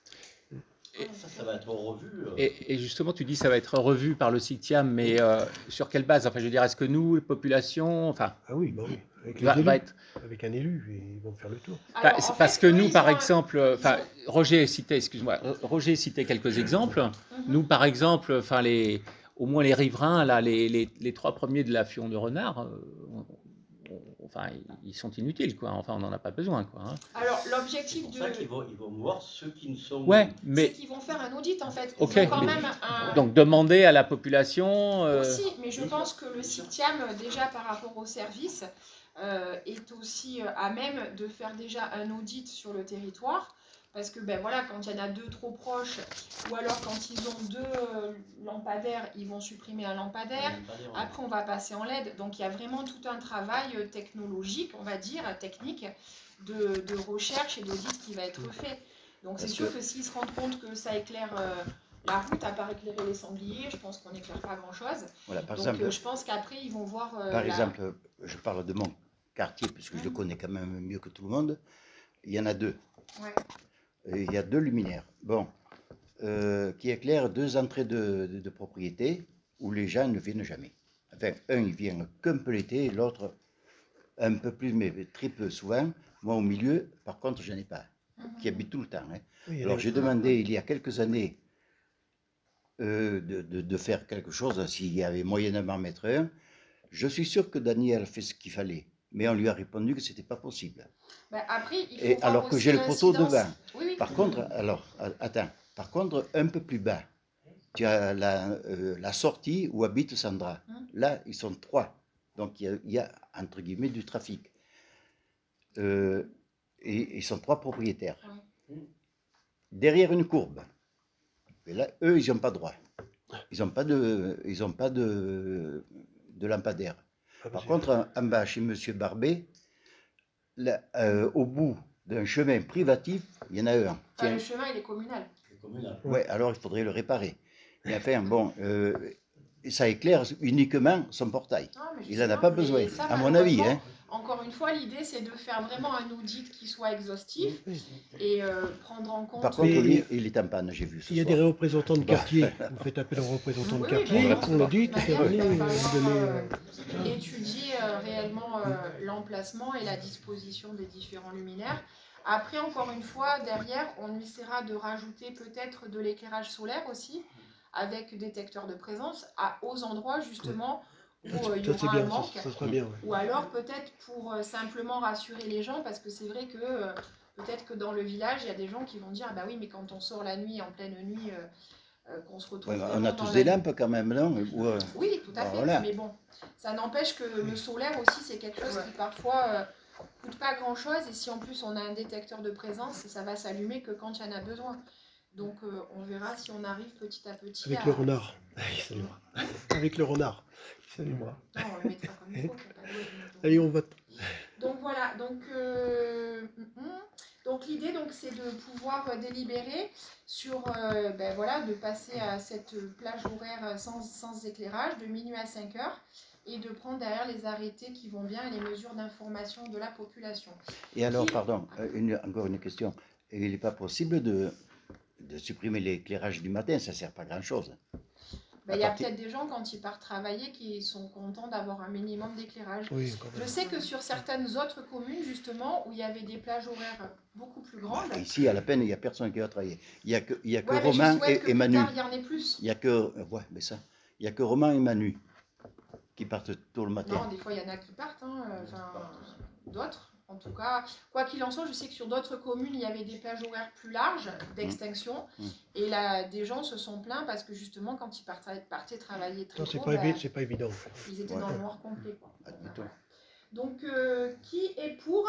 Ça, ça va être revu. euh, Et, et justement, tu dis ça va être revu par le CITIAM, mais euh, sur quelle base? Enfin, je veux dire, est-ce que nous, la population, enfin, Ah oui, bah oui. Avec, les va, élus, va être. avec un élu, ils vont faire le tour. Alors, Bah, en c'est fait, parce que eux, nous, ils par ont un- exemple, euh, enfin, ils Roger citait, excuse-moi, euh, Roger citait quelques exemples. Mhm. Nous, par exemple, enfin, les, au moins les riverains, là, les, les, les trois premiers de la Fion de Renard, euh, on- on- enfin, ils- ils sont inutiles, quoi. Enfin, on n'en a pas besoin, quoi. hein. Alors C'est l'objectif pour de. ça qu'ils vont, ils vont voir ceux qui ne sont. Ouais, C'est mais qu'ils vont faire un audit en fait. Ok, Ils ont quand mais- même un. donc demander à la population. euh, Aussi, mais je bien pense sûr, que le bien sûr. CITIAM, déjà par rapport au service, euh, est aussi euh, à même de faire déjà un audit sur le territoire. Parce que ben voilà, quand il y en a deux trop proches, ou alors quand ils ont deux euh, lampadaires, ils vont supprimer un lampadaire. Après, on va passer en L E D. Donc, il y a vraiment tout un travail euh, technologique, on va dire, technique, de, de recherche et d'audit qui va être fait. Donc, c'est Parce sûr que- que s'ils se rendent compte que ça éclaire euh, la route, à part éclairer les sangliers, je pense qu'on n'éclaire pas grand-chose. Voilà, par Donc, exemple, euh, je pense qu'après, ils vont voir... euh, par la- exemple, je parle de mon quartier, puisque je le Mhm. connais quand même mieux que tout le monde. Il y en a deux. Ouais. Et il y a deux luminaires. Bon, euh, qui éclairent deux entrées de, de, de propriété où les gens ne viennent jamais. Enfin, un, il vient qu'un peu l'été, et l'autre un peu plus, mais très peu souvent. Moi, au milieu, par contre, je n'en ai pas, qui Mhm. habite tout le temps. hein. Oui, il y en a- Alors, j'ai demandé, il y a quelques années, euh, de, de- de faire quelque chose, s'il y avait moyennement mettre un. Je suis sûr que Daniel a fait ce qu'il fallait, mais on lui a répondu que ce n'était pas possible. Ben, après, il faut Et voir alors que aussi j'ai le poteau l'incidence. devant. Oui, oui. Par contre, alors, a- attends, par contre, un peu plus bas, tu as la, euh, la sortie où habite Sandra. Hum. Là, ils sont trois. Donc, il y a, il y a, entre guillemets, du trafic. Euh, et ils sont trois propriétaires. Ouais. Derrière une courbe. Et là, eux, ils n'ont pas droit. Ils n'ont pas de, ils ont pas de, de lampadaire. Ah, Par c'est- contre, en, en bas, chez Monsieur Barbet, là, euh, au bout d'un chemin privatif, il y en a un. Enfin, Tiens, le chemin, il est communal. C'est communal. ouais, alors il faudrait le réparer. Mais enfin, bon, euh, ça éclaire uniquement son portail. Non, mais je Il sais n'en a pas mais besoin, ça, à mon avis. malheureusement, Hein. Encore une fois, l'idée, c'est de faire vraiment un audit qui soit exhaustif Oui. et euh, prendre en compte... Par contre, Mais- lui, il est en panne, j'ai vu ce Il y a soir. des représentants de quartier. Vous faites appel aux représentants de Oui, quartier, oui, on le dit, de toute et manière, venez il va vous falloir, donner. euh, euh, étudier euh, réellement euh, l'emplacement et la disposition des différents luminaires. Après, encore une fois, derrière, on essaiera de rajouter peut-être de l'éclairage solaire aussi, avec détecteur de présence, à, aux endroits justement où euh, il y Ça, c'est aura un bien, manque. ça, ça sera bien. ouais. Ou alors peut-être pour euh, simplement rassurer les gens, parce que c'est vrai que euh, peut-être que dans le village, il y a des gens qui vont dire, ah bah oui, mais quand on sort la nuit, en pleine nuit, euh, euh, qu'on se retrouve... Ouais, on vraiment a dans tous la des nuit. lampes quand même, non Ou, euh, Oui, tout à Bah, fait. voilà. Mais bon, ça n'empêche que le solaire aussi, c'est quelque chose qui parfois euh, coûte pas grand-chose. Et si en plus on a un détecteur de présence, ça va s'allumer que quand il y en a besoin. Donc euh, on verra si on arrive petit à petit Avec à... le renard. Il s'allumera. Avec le renard. Il s'allumera. Non, on le mettra comme il faut. qu'il y a pas de bruit. Allez, on vote. Donc voilà, donc, euh, hum, hum. donc l'idée donc c'est de pouvoir euh, délibérer sur euh, ben voilà de passer à cette plage horaire sans, sans éclairage de minuit à cinq heures et de prendre derrière les arrêtés qui vont bien et les mesures d'information de la population. Et alors, Qui- pardon, euh, une- encore une question. Il n'est pas possible de, de supprimer l'éclairage du matin, ça ne sert pas à grand-chose. Ben, il y a partir- peut-être des gens quand ils partent travailler qui sont contents d'avoir un minimum d'éclairage. Oui, quand Je même. sais que sur certaines autres communes justement où il y avait des plages horaires beaucoup plus grandes. Ici, à la peine, il n'y a personne qui va travailler. Il n'y a que, il y a que Ouais, mais je Romain souhaite que et, et plus Manu. tard, il y en ait plus. Il n'y a que, euh, ouais, mais ça, il y a que Romain et Manu qui partent tôt le matin. Non, des fois, il y en a qui partent, hein, euh, enfin, d'autres. En tout cas, quoi qu'il en soit, je sais que sur d'autres communes, il y avait des plages horaires plus larges d'extinction. Mmh. Et là, des gens se sont plaints parce que justement, quand ils partaient, partaient travailler très Non, c'est tôt, pas, bah, évi- c'est pas évident. ils étaient Ouais. dans le noir complet, quoi. Admettons. Donc, euh, qui est pour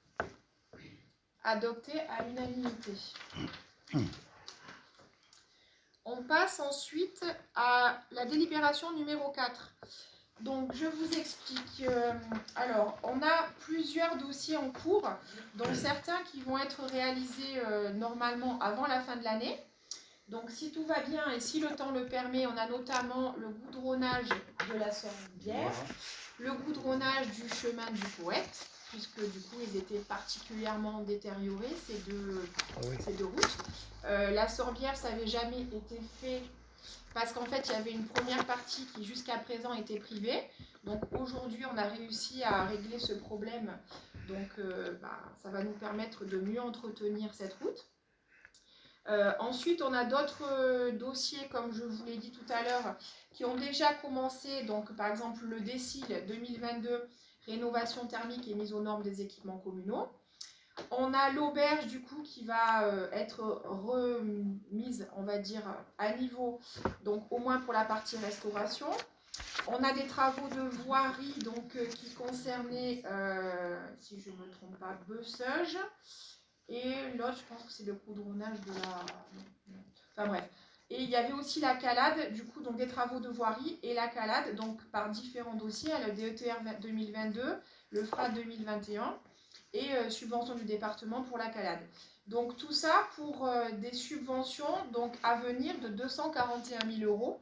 adopter à l'unanimité? On passe ensuite à la délibération numéro quatre. Donc, je vous explique. Euh, alors, on a plusieurs dossiers en cours, dont certains qui vont être réalisés euh, normalement avant la fin de l'année. Donc, si tout va bien et si le temps le permet, on a notamment le goudronnage de la Sorbière, le goudronnage du chemin du Poète, puisque du coup, ils étaient particulièrement détériorés, ces deux, Ah oui. ces deux routes. Euh, la Sorbière, ça n'avait jamais été fait parce qu'en fait, il y avait une première partie qui jusqu'à présent était privée. Donc aujourd'hui, on a réussi à régler ce problème. Donc euh, bah, ça va nous permettre de mieux entretenir cette route. Euh, ensuite, on a d'autres euh, dossiers, comme je vous l'ai dit tout à l'heure, qui ont déjà commencé. Donc par exemple, le décile deux mille vingt-deux, rénovation thermique et mise aux normes des équipements communaux. On a l'auberge du coup qui va euh, être remise, on va dire, à niveau, donc au moins pour la partie restauration. On a des travaux de voirie donc euh, qui concernaient, euh, si je ne me trompe pas, Besseuge. Et l'autre, je pense que c'est le goudronnage de la... Enfin bref. Et il y avait aussi la calade, du coup, donc des travaux de voirie et la calade, donc par différents dossiers, le D E T R deux mille vingt-deux, le F R A deux mille vingt et un. Et euh, subvention du département pour la calade. Donc tout ça pour euh, des subventions donc, à venir de deux cent quarante et un mille euros.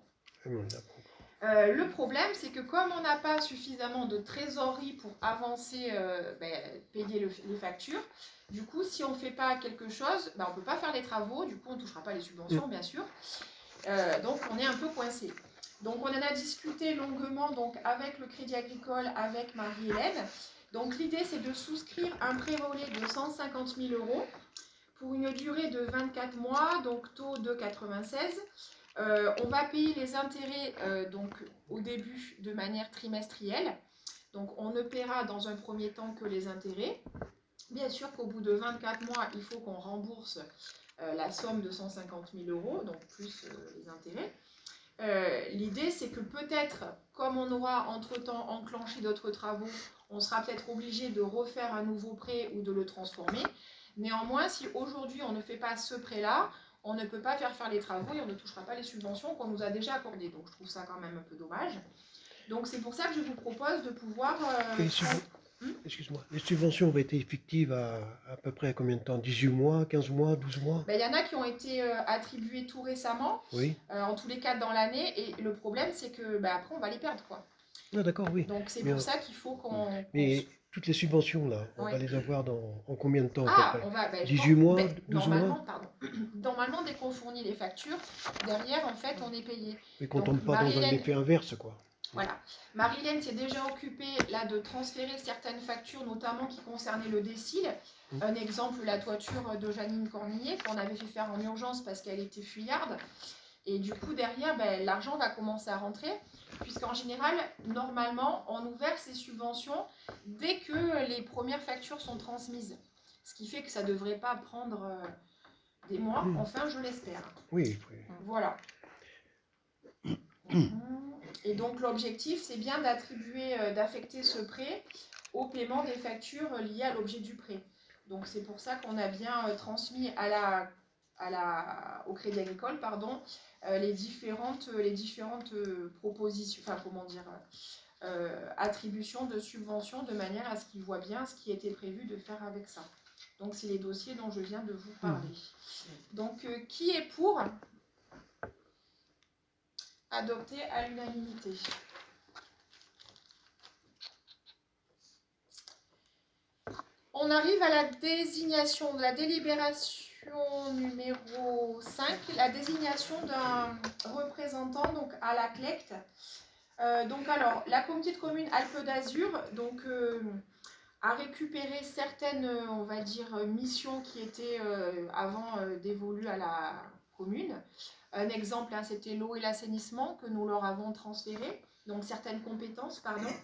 Euh, le problème, c'est que comme on n'a pas suffisamment de trésorerie pour avancer, euh, ben, payer le, les factures, du coup, si on ne fait pas quelque chose, ben, on ne peut pas faire les travaux, du coup, on ne touchera pas les subventions, bien sûr. Euh, donc, on est un peu coincé. Donc, on en a discuté longuement donc, avec le Crédit Agricole, avec Marie-Hélène. Donc l'idée c'est de souscrire un pré-volet de cent cinquante mille euros pour une durée de vingt-quatre mois, donc taux de quatre-vingt-seize. Euh, on va payer les intérêts euh, donc, au début de manière trimestrielle. Donc on ne paiera dans un premier temps que les intérêts. Bien sûr qu'au bout de vingt-quatre mois, il faut qu'on rembourse euh, la somme de cent cinquante mille euros, donc plus euh, les intérêts. Euh, l'idée c'est que peut-être, comme on aura entre-temps enclenché d'autres travaux, on sera peut-être obligé de refaire un nouveau prêt ou de le transformer. Néanmoins, si aujourd'hui on ne fait pas ce prêt-là, on ne peut pas faire faire les travaux et on ne touchera pas les subventions qu'on nous a déjà accordées. Donc je trouve ça quand même un peu dommage. Donc c'est pour ça que je vous propose de pouvoir... Euh, subven... hum Excuse-moi, les subventions ont été effectives à à peu près à combien de temps? dix-huit mois, quinze mois, douze mois? Ben, y en a qui ont été euh, attribués tout récemment, Oui. euh, en tous les cas dans l'année, et le problème c'est que ben, après on va les perdre, quoi. Ah d'accord, oui. Donc c'est Mais pour on... ça qu'il faut qu'on... Mais toutes les subventions là, on Oui. va les avoir dans en combien de temps à Ah, peu près? on va... Ben, je dix-huit pense- mois, ben, douze normalement, mois? pardon. Normalement, dès qu'on fournit les factures, derrière, en fait, on est payé. Mais qu'on Donc, tombe pas dans un Marie-Hélène- effet inverse quoi. Voilà. Marie-Hélène s'est déjà occupée là de transférer certaines factures, notamment qui concernaient le décile. Mm. Un exemple, la toiture de Janine Cornillet, qu'on avait fait faire en urgence parce qu'elle était fuyarde. Et du coup, derrière, ben, l'argent va commencer à rentrer, puisqu'en général, normalement, on nous verse ces subventions dès que les premières factures sont transmises. Ce qui fait que ça ne devrait pas prendre euh, des mois, Mm. enfin, je l'espère. Oui, oui. Voilà. Et donc l'objectif, c'est bien d'attribuer, euh, d'affecter ce prêt au paiement des factures liées à l'objet du prêt. Donc c'est pour ça qu'on a bien euh, transmis à la, à la, au Crédit Agricole pardon, euh, les différentes, les différentes euh, propositions, enfin comment dire, euh, attributions de subventions de manière à ce qu'ils voient bien ce qui était prévu de faire avec ça. Donc c'est les dossiers dont je viens de vous parler. Donc euh, qui est pour adopter à l'unanimité? On arrive à la désignation de la délibération numéro cinq, la désignation d'un représentant donc, à la C L E C T. Euh, donc alors, la communauté de communes Alpes d'Azur donc, euh, a récupéré certaines, on va dire, missions qui étaient euh, avant euh, dévolues à la commune. Un exemple, hein, c'était l'eau et l'assainissement que nous leur avons transféré, donc certaines compétences, pardon.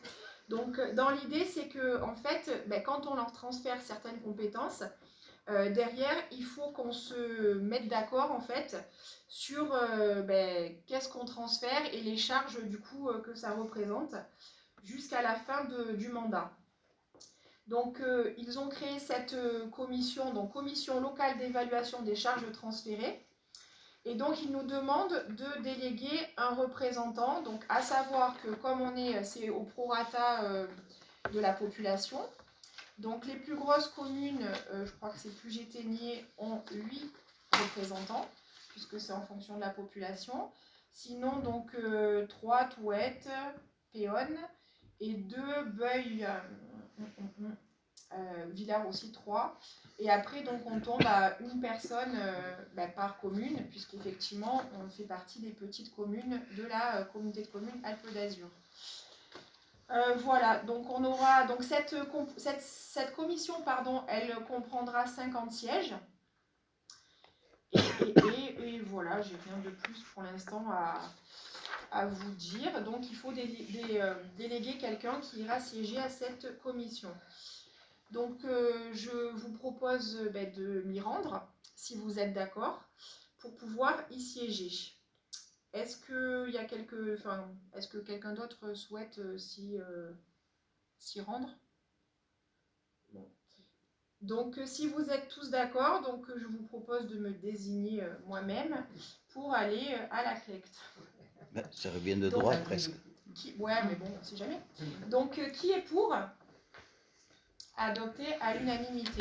Donc, dans l'idée, c'est que en fait, ben, quand on leur transfère certaines compétences, euh, derrière, il faut qu'on se mette d'accord en fait sur euh, ben, qu'est-ce qu'on transfère et les charges du coup euh, que ça représente jusqu'à la fin de, du mandat. Donc, euh, ils ont créé cette euh, commission, donc commission locale d'évaluation des charges transférées. Et donc, ils nous demandent de déléguer un représentant, donc à savoir que comme on est, c'est au prorata euh, de la population, donc les plus grosses communes, euh, je crois que c'est Puget-Théniers, ont huit représentants, puisque c'est en fonction de la population. Sinon, donc euh, trois, Touette, Péonne, et deux, Beuil, euh, euh, Villars aussi trois. Et après, donc, on tombe à une personne euh, bah, par commune, puisqu'effectivement, on fait partie des petites communes de la euh, communauté de communes Alpes d'Azur. Euh, voilà, donc on aura donc cette, cette, cette commission, pardon, elle comprendra cinquante sièges. Et, et, et, et voilà, j'ai rien de plus pour l'instant à, à vous dire. Donc il faut dé, dé, euh, déléguer quelqu'un qui ira siéger à cette commission. Donc euh, je vous propose euh, ben, de m'y rendre, si vous êtes d'accord, pour pouvoir y siéger. Est-ce que il y a quelque, enfin, est-ce que quelqu'un d'autre souhaite euh, s'y euh, s'y rendre? Bon. Donc euh, si vous êtes tous d'accord, donc euh, je vous propose de me désigner euh, moi-même pour aller euh, à la collecte. Ben, ça revient de Donc, droit presque. Qui, ouais, mais bon, on ne sait jamais. Donc euh, qui est pour adopter à l'unanimité?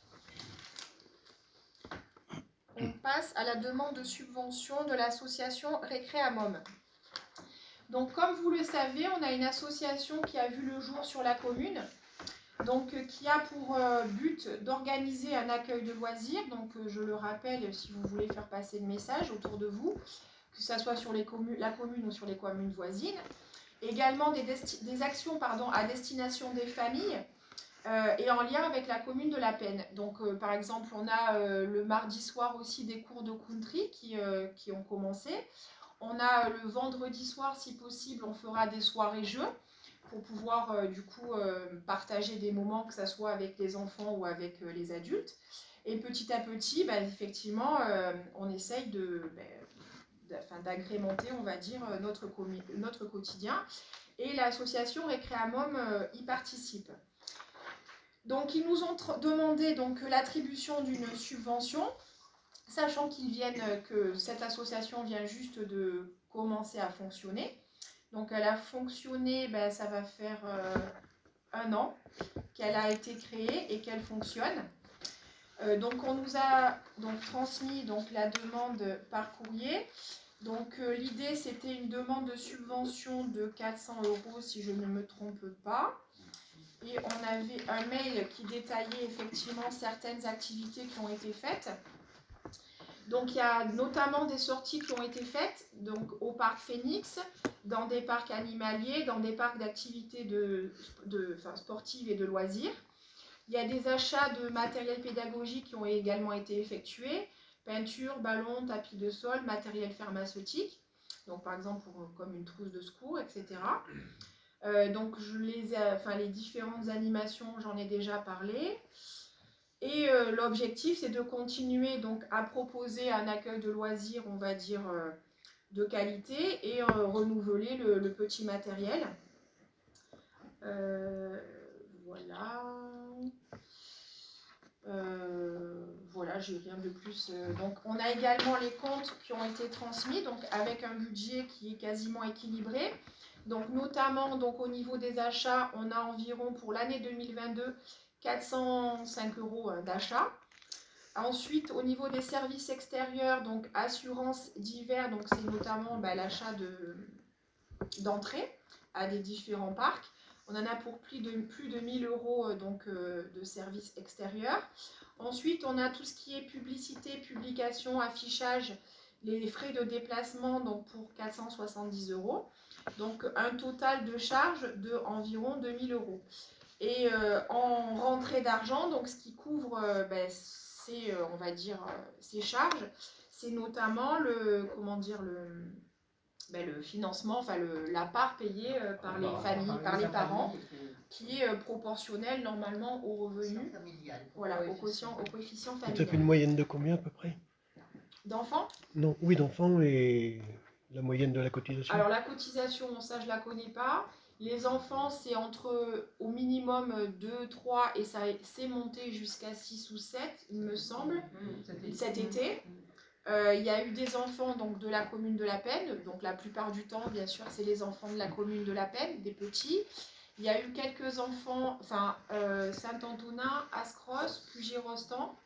On passe à la demande de subvention de l'association Récréamum. Donc, comme vous le savez, on a une association qui a vu le jour sur la commune, donc qui a pour euh, but d'organiser un accueil de loisirs. Donc, euh, je le rappelle, si vous voulez faire passer le message autour de vous, que ce soit sur les communes, la commune ou sur les communes voisines. Également des, des actions pardon, à destination des familles. Euh, et en lien avec la commune de La Penne. Donc, euh, par exemple, on a euh, le mardi soir aussi des cours de country qui, euh, qui ont commencé. On a euh, le vendredi soir, si possible, on fera des soirées-jeux pour pouvoir, euh, du coup, euh, partager des moments, que ce soit avec les enfants ou avec euh, les adultes. Et petit à petit, bah, effectivement, euh, on essaye de, bah, d'agrémenter, on va dire, notre, notre quotidien. Et l'association Récréamum euh, y participe. Donc, ils nous ont demandé donc l'attribution d'une subvention, sachant qu'ils viennent, que cette association vient juste de commencer à fonctionner. Donc, elle a fonctionné, ben, ça va faire euh, un an qu'elle a été créée et qu'elle fonctionne. Euh, donc, on nous a donc transmis donc la demande par courrier. Donc, euh, l'idée, c'était une demande de subvention de quatre cents euros, si je ne me trompe pas. Et on avait un mail qui détaillait effectivement certaines activités qui ont été faites. Donc il y a notamment des sorties qui ont été faites donc, au parc Phoenix, dans des parcs animaliers, dans des parcs d'activités de, de, enfin, sportives et de loisirs. Il y a des achats de matériel pédagogique qui ont également été effectués, peinture, ballons, tapis de sol, matériel pharmaceutique, donc par exemple pour, comme une trousse de secours, et cetera. Euh, donc je les, enfin, les différentes animations, j'en ai déjà parlé. Et euh, l'objectif, c'est de continuer donc, à proposer un accueil de loisirs, on va dire, euh, de qualité et euh, renouveler le, le petit matériel. Euh, voilà. Euh, voilà, j'ai rien de plus. Donc, on a également les comptes qui ont été transmis, donc avec un budget qui est quasiment équilibré. Donc, notamment, donc, au niveau des achats, on a environ pour l'année deux mille vingt-deux quatre cent cinq euros d'achat. Ensuite, au niveau des services extérieurs, donc assurance d'hiver, donc c'est notamment bah, l'achat de, d'entrée à des différents parcs. On en a pour plus de, plus de mille euros donc, euh, de services extérieurs. Ensuite, on a tout ce qui est publicité, publication, affichage, les frais de déplacement donc pour quatre cent soixante-dix euros. Donc un total de charges de environ deux mille euros. Et euh, en rentrée d'argent, donc ce qui couvre euh, ben, ces, euh, on va dire, euh, ces charges, c'est notamment le, comment dire, le, ben, le financement, enfin le, la part payée euh, par les familles, par les parents, qui est euh, proportionnelle normalement au revenu, familial. voilà, au quotient, au coefficient Ça fait une familial. moyenne de combien à peu près? D'enfants? Non, oui, d'enfants et la moyenne de la cotisation. Alors la cotisation, ça je la connais pas. Les enfants, c'est entre au minimum deux, trois et ça c'est monté jusqu'à six ou sept, il me semble, cet été. Euh, il y a eu des enfants donc, de la commune de La Penne, donc la plupart du temps, bien sûr, c'est les enfants de la commune de La Penne, des petits. Il y a eu quelques enfants, enfin, euh, Saint-Antonin, Ascros, Puget-Rostan,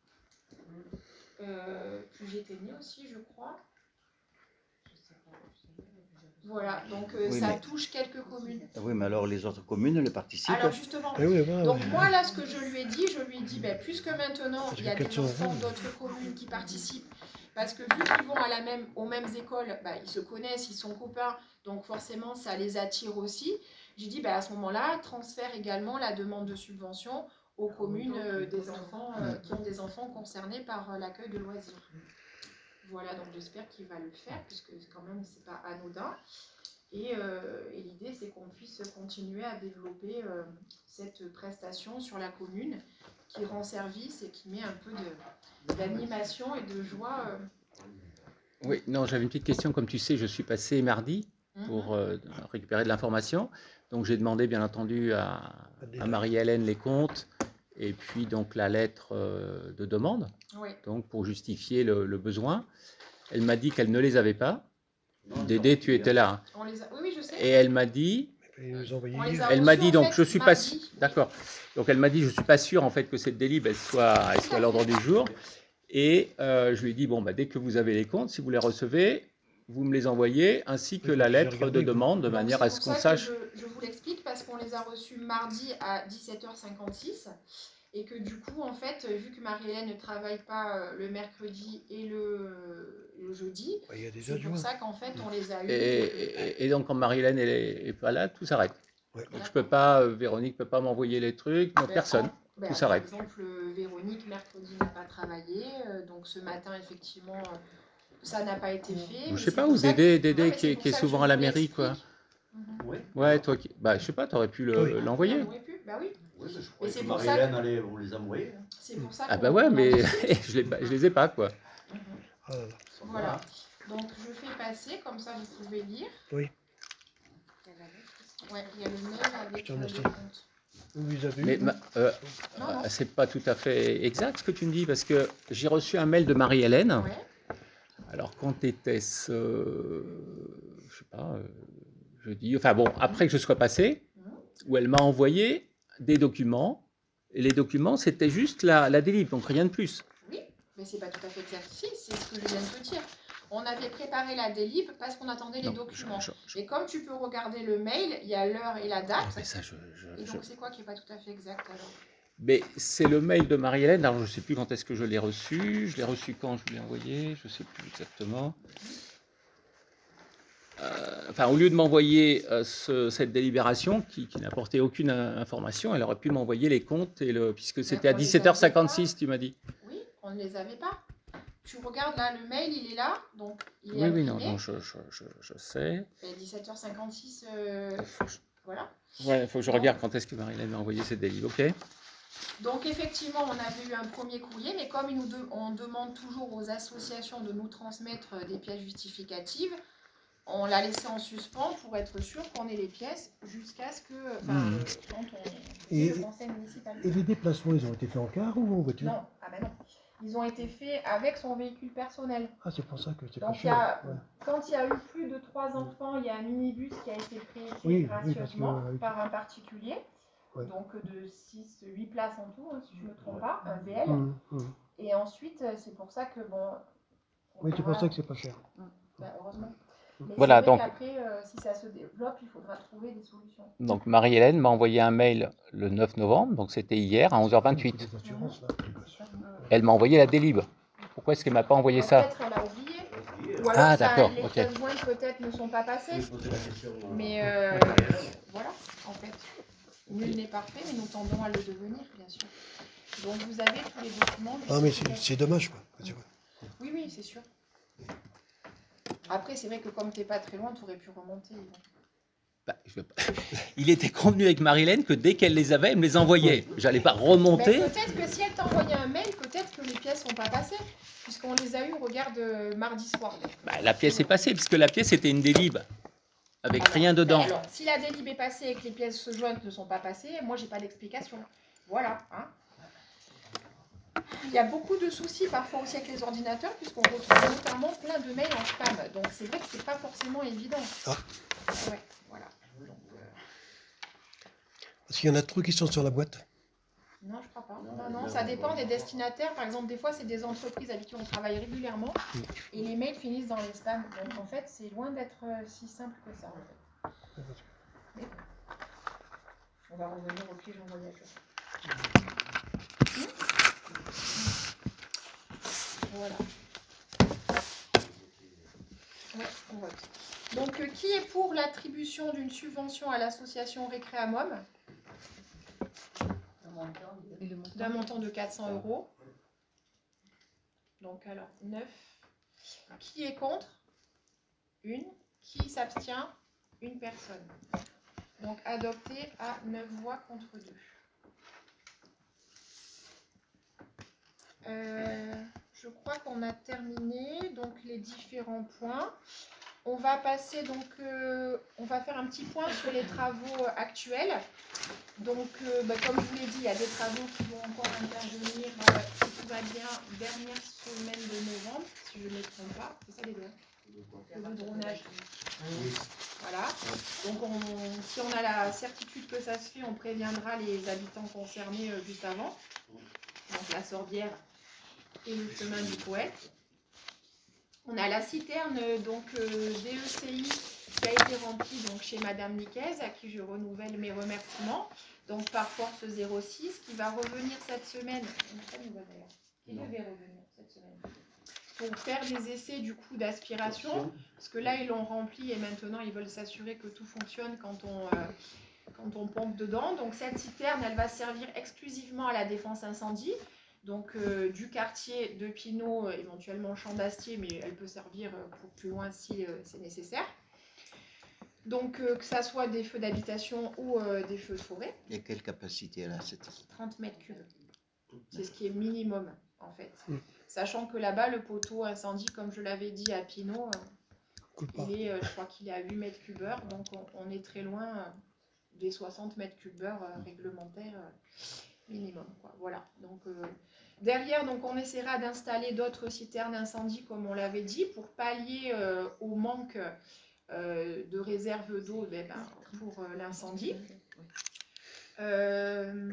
euh, Puget-Téné aussi, je crois. Voilà, donc euh, Oui, ça mais- touche quelques communes. Oui, mais alors les autres communes le participent. Alors justement, Eh oui, voilà, donc ouais. moi là ce que je lui ai dit, je lui ai dit, ben, puisque maintenant Parce il y a que des quatre cents enfants euros. d'autres communes qui participent, parce que vu qu'ils vont à la même, aux mêmes écoles, ben, ils se connaissent, ils sont copains, donc forcément ça les attire aussi. J'ai dit, ben, à ce moment-là, transfère également la demande de subvention aux communes euh, des enfants euh, qui ont des enfants concernés par euh, l'accueil de loisirs. Voilà, donc j'espère qu'il va le faire, puisque quand même c'est pas anodin. Et, euh, et l'idée, c'est qu'on puisse continuer à développer euh, cette prestation sur la commune qui rend service et qui met un peu de- d'animation et de joie. Euh. Oui, non, j'avais une petite question. Comme tu sais, je suis passé mardi pour euh, récupérer de l'information. Donc, j'ai demandé, bien entendu, à, à Marie-Hélène les comptes et puis donc la lettre euh, de demande, Oui. donc pour justifier le, le besoin. Elle m'a dit qu'elle ne les avait pas. Non, Dédé, non, tu étais là. Hein. On les a... Oui, oui, je sais. Et elle m'a dit, Il nous envoyer On les hier. a elle m'a reçus, dit en donc fait, je suis pas mardi. sûr. D'accord. Donc elle m'a dit je suis pas sûr en fait que cette délib elle soit elle soit à l'ordre du jour. Et euh, je lui ai dit bon bah dès que vous avez les comptes, si vous les recevez, vous me les envoyez ainsi que Oui, la j'ai lettre regardé, de demande de Donc, manière c'est à pour ce qu'on ça sache. que Je, je vous l'explique parce qu'on les a reçus mardi à dix-sept heures cinquante-six et que du coup, en fait, vu que Marie-Hélène ne travaille pas euh, le mercredi et le, le jeudi, Ouais, il y a des c'est pour adjoints. ça qu'en fait, on les a Et, eus. et- et donc quand Marie-Hélène est, est pas là, tout s'arrête. Ouais. Donc je peux pas, euh, Véronique peut pas m'envoyer les trucs, non, Ben, personne. en- ben, Tout s'arrête. Par exemple, euh, Véronique, mercredi, n'a pas travaillé. euh, donc ce matin, effectivement, euh, ça n'a pas été fait. Je mais sais c'est pas pour où ça que- Dédé, non, Dédé mais qui, c'est est, pour qui est ça que souvent je à la vous mairie quoi. l'explique. Mhm. Oui, Ouais, toi qui, bah je sais pas, t'aurais pu le- Oui. l'envoyer. On aurait pu, bah oui. oui, mais je Mais croyais c'est que pour ça Marie-Hélène allait vous les envoyer. hein. C'est pour ça Ah qu'on- bah ouais, qu'on en mais discute. je les, pas- je les ai pas quoi. Mhm. Ah là là. Voilà. Donc je fais passer, comme ça vous pouvez lire. Oui. Ouais, il y a le mail Je avec te euh, les remercie. comptes. Vous avez Mais eu, ma- euh, Non, non. euh, c'est pas tout à fait exact ce que tu me dis parce que j'ai reçu un mail de Marie-Hélène. Ouais. Alors quand était-ce, euh, je sais pas, euh, jeudi, enfin bon, après que je sois passé, Mhm. où elle m'a envoyé des documents. Et les documents, c'était juste la, la délib, donc rien de plus. Oui, mais c'est pas tout à fait exact. Si, c'est ce que je viens de te dire. On avait préparé la délib parce qu'on attendait les Non, documents. je- je- je- Et comme tu peux regarder le mail, il y a l'heure et la Ah, date. mais ça, je, je- Et je- donc c'est quoi qui est pas tout à fait exact alors? Mais c'est le mail de Marie-Hélène. Alors, je ne sais plus quand est-ce que je l'ai reçu. Je l'ai reçu quand je l'ai envoyé. Je ne sais plus exactement. Euh, enfin, au lieu de m'envoyer euh, ce- cette délibération qui, qui n'apportait aucune euh, information, elle aurait pu m'envoyer les comptes, et le, puisque c'était à on les dix-sept heures avait cinquante-six, tu m'as dit. Oui, on ne les avait pas. Tu regardes là, le mail, il est là. Donc il est Oui, oui, non, imprimé. non, je, je, je, je sais. Et dix-sept heures cinquante-six, euh, Il faut, que je- voilà. ouais, faut que je regarde quand est-ce que Marie-Hélène m'a envoyé cette délib. Ok. Donc effectivement, on avait eu un premier courrier, mais comme il nous de- on demande toujours aux associations de nous transmettre euh, des pièces justificatives, on l'a laissé en suspens pour être sûr qu'on ait les pièces jusqu'à ce que, enfin, Mhm. euh, quand on Et- fait le conseil municipal. Et les déplacements, ils ont été faits en car ou en voiture? Non, ah ben non. Ils ont été faits avec son véhicule personnel. Ah, c'est pour ça que c'est pas Donc il y cher. a, Ouais. quand il y a eu plus de trois enfants, il y a un minibus qui a été prêté Oui, oui, gracieusement parce que, euh, par un particulier. Ouais. Donc de six, huit places en tout, hein, si je ne me trompe pas, un V L. Hum, hum. Et ensuite, euh, c'est pour ça que bon. Oui, c'est pour voilà. ça que c'est pas cher. Bah, heureusement. Mais Voilà, c'est vrai donc- qu'après, euh, si ça se développe, il faudra trouver des solutions. Donc Marie-Hélène m'a envoyé un mail le neuf novembre, donc c'était hier à onze heures vingt-huit. Les assurances, là, les gosses. Elle m'a envoyé la délib. Pourquoi est-ce qu'elle m'a pas envoyé ça? Peut-être elle a oublié. Oui, Ou alors Ah, ça, d'accord, les ok. pièces jointes peut-être ne sont pas passées. j'ai posé la question. euh, Mais euh, voilà, en fait. Nul n'est parfait, mais nous tendons à le devenir, bien sûr. Donc vous avez tous les documents. Ah, mais c'est c'est dommage, quoi. C'est vrai. Oui, oui, c'est sûr. Après, c'est vrai que comme tu n'es pas très loin, tu aurais pu remonter. Bah, je veux pas. Il était convenu avec Marilène que dès qu'elle les avait, elle me les envoyait. J'allais pas remonter. Mais peut-être que si elle t'envoyait un mail, peut-être que les pièces sont pas passées, puisqu'on les a eues, regarde, euh, mardi soir. Bah, la pièce est passée, puisque la pièce était une délib, avec Alors, rien dedans. Alors, si la délib est passée et que les pièces jointes ne sont pas passées, moi, j'ai pas d'explication. Voilà. Hein. Il y a beaucoup de soucis parfois aussi avec les ordinateurs, puisqu'on retrouve notamment plein de mails en spam. Donc, c'est vrai que c'est pas forcément évident. Ah. Ouais, voilà. Donc, euh... Parce qu'il y en a trop qui sont sur la boîte. Non, je crois pas. Non, non, ça dépend des destinataires. Par exemple, des fois, c'est des entreprises avec qui on travaille régulièrement et les mails finissent dans les spams. Donc, en fait, c'est loin d'être si simple que ça. En fait. Mais bon. On va revenir au piège en voyageur. Voilà. Ouais, on vote. Donc, euh, qui est pour l'attribution d'une subvention à l'association Récréamum d'un montant de quatre cents euros. Donc, alors, neuf. Qui est contre? Une. Qui s'abstient? Une personne. Donc, adopté à neuf voix contre deux. Euh, je crois qu'on a terminé donc les différents points. On va passer donc, euh, on va faire un petit point sur les travaux actuels. Donc, euh, bah, comme je vous l'ai dit, il y a des travaux qui vont encore intervenir, euh, si tout va bien, dernière semaine de novembre, si je ne me trompe pas. C'est ça les deux? Le goudronnage. Voilà. Donc, on, si on a la certitude que ça se fait, on préviendra les habitants concernés euh, juste avant. Donc, la Sorbière et le chemin du Poète. On a la citerne donc euh, D E C I qui a été remplie donc, chez Madame Nicaise, à qui je renouvelle mes remerciements. Donc par force zéro six, qui va revenir cette semaine. Qui devait revenir cette semaine pour faire des essais du coup d'aspiration. Parce que là, ils l'ont rempli et maintenant, ils veulent s'assurer que tout fonctionne quand on, euh, quand on pompe dedans. Donc cette citerne, elle va servir exclusivement à la défense incendie. Donc euh, du quartier de Pinot, euh, éventuellement Champ d'Astier, mais elle peut servir euh, pour plus loin si euh, c'est nécessaire. Donc euh, que ça soit des feux d'habitation ou euh, des feux de forêt. Et quelle capacité elle a cette trente mètres cubes. C'est ce qui est minimum en fait. Mmh. Sachant que là-bas, le poteau incendie, comme je l'avais dit à Pinot, euh, il est, euh, je crois qu'il est à huit mètres cubes heure, donc on, on est très loin euh, des soixante mètres cubes heure euh, réglementaires. Euh, minimum, quoi. Voilà. Donc euh, derrière, donc on essaiera d'installer d'autres citernes incendie, comme on l'avait dit, pour pallier euh, au manque euh, de réserve d'eau ben, ben, pour euh, l'incendie. Euh,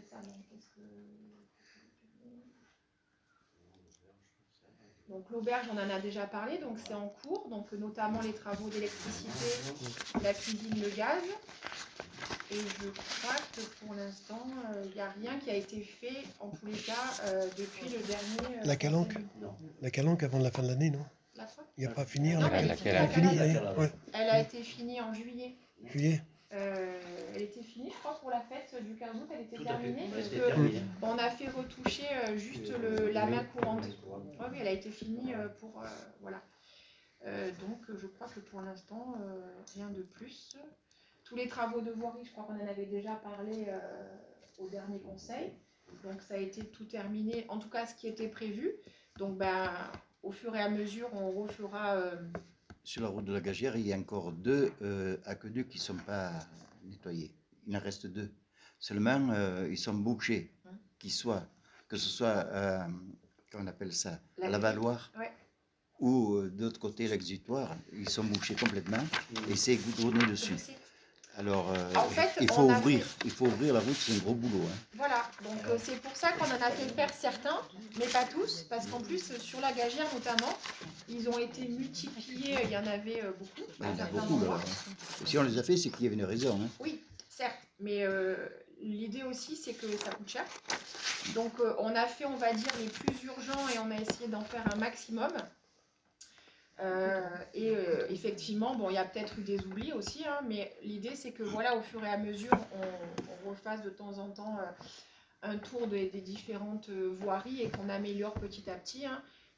donc l'auberge, on en a déjà parlé, donc c'est en cours, donc notamment les travaux d'électricité, la cuisine, le gaz. Et je crois que pour l'instant, il euh, n'y a rien qui a été fait, en tous les cas, euh, depuis le dernier... Euh, la calanque La calanque avant la fin de l'année, non? La quoi? Il n'y a pas à finir non, la, elle, la, fini, la, fini, la, ouais. Elle a été finie en juillet. Juillet euh, Elle était finie, je crois, pour la fête du quinze août, elle était Tout terminée. Parce que mmh. on a fait retoucher euh, juste le, la main courante. Ouais, oui, elle a été finie euh, pour... Euh, voilà. Euh, donc, je crois que pour l'instant, euh, rien de plus. Tous les travaux de voirie, je crois qu'on en avait déjà parlé euh, au dernier conseil. Donc ça a été tout terminé, en tout cas ce qui était prévu. Donc ben, au fur et à mesure, on refera... Euh... Sur la route de la Gagière, il y a encore deux euh, aqueducs qui ne sont pas nettoyés. Il en reste deux. Seulement, euh, ils sont bouchés. Hum. Qu'ils soient, que ce soit, euh, comment on appelle ça, la à la Valoire. Ouais. Ou euh, de l'autre côté, l'exutoire, ils sont bouchés complètement. Mmh. Et c'est goudronné dessus. Alors, euh, en fait, il, faut ouvrir, fait... il faut ouvrir la route, c'est un gros boulot. Hein. Voilà, donc euh, c'est pour ça qu'on en a fait faire certains, mais pas tous, parce qu'en plus, sur la Gagière notamment, ils ont été multipliés, il y en avait euh, beaucoup. Ben, il y en a beaucoup, là. Si on les a fait, c'est qu'il y avait une raison. Hein. Oui, certes, mais euh, l'idée aussi, c'est que ça coûte cher. Donc, euh, on a fait, on va dire, les plus urgents et on a essayé d'en faire un maximum. Euh, et euh, effectivement, bon, il y a peut-être eu des oublis aussi, hein, mais l'idée c'est que voilà, au fur et à mesure, on, on refasse de temps en temps euh, un tour des, des différentes euh, voiries et qu'on améliore petit à petit. Hein.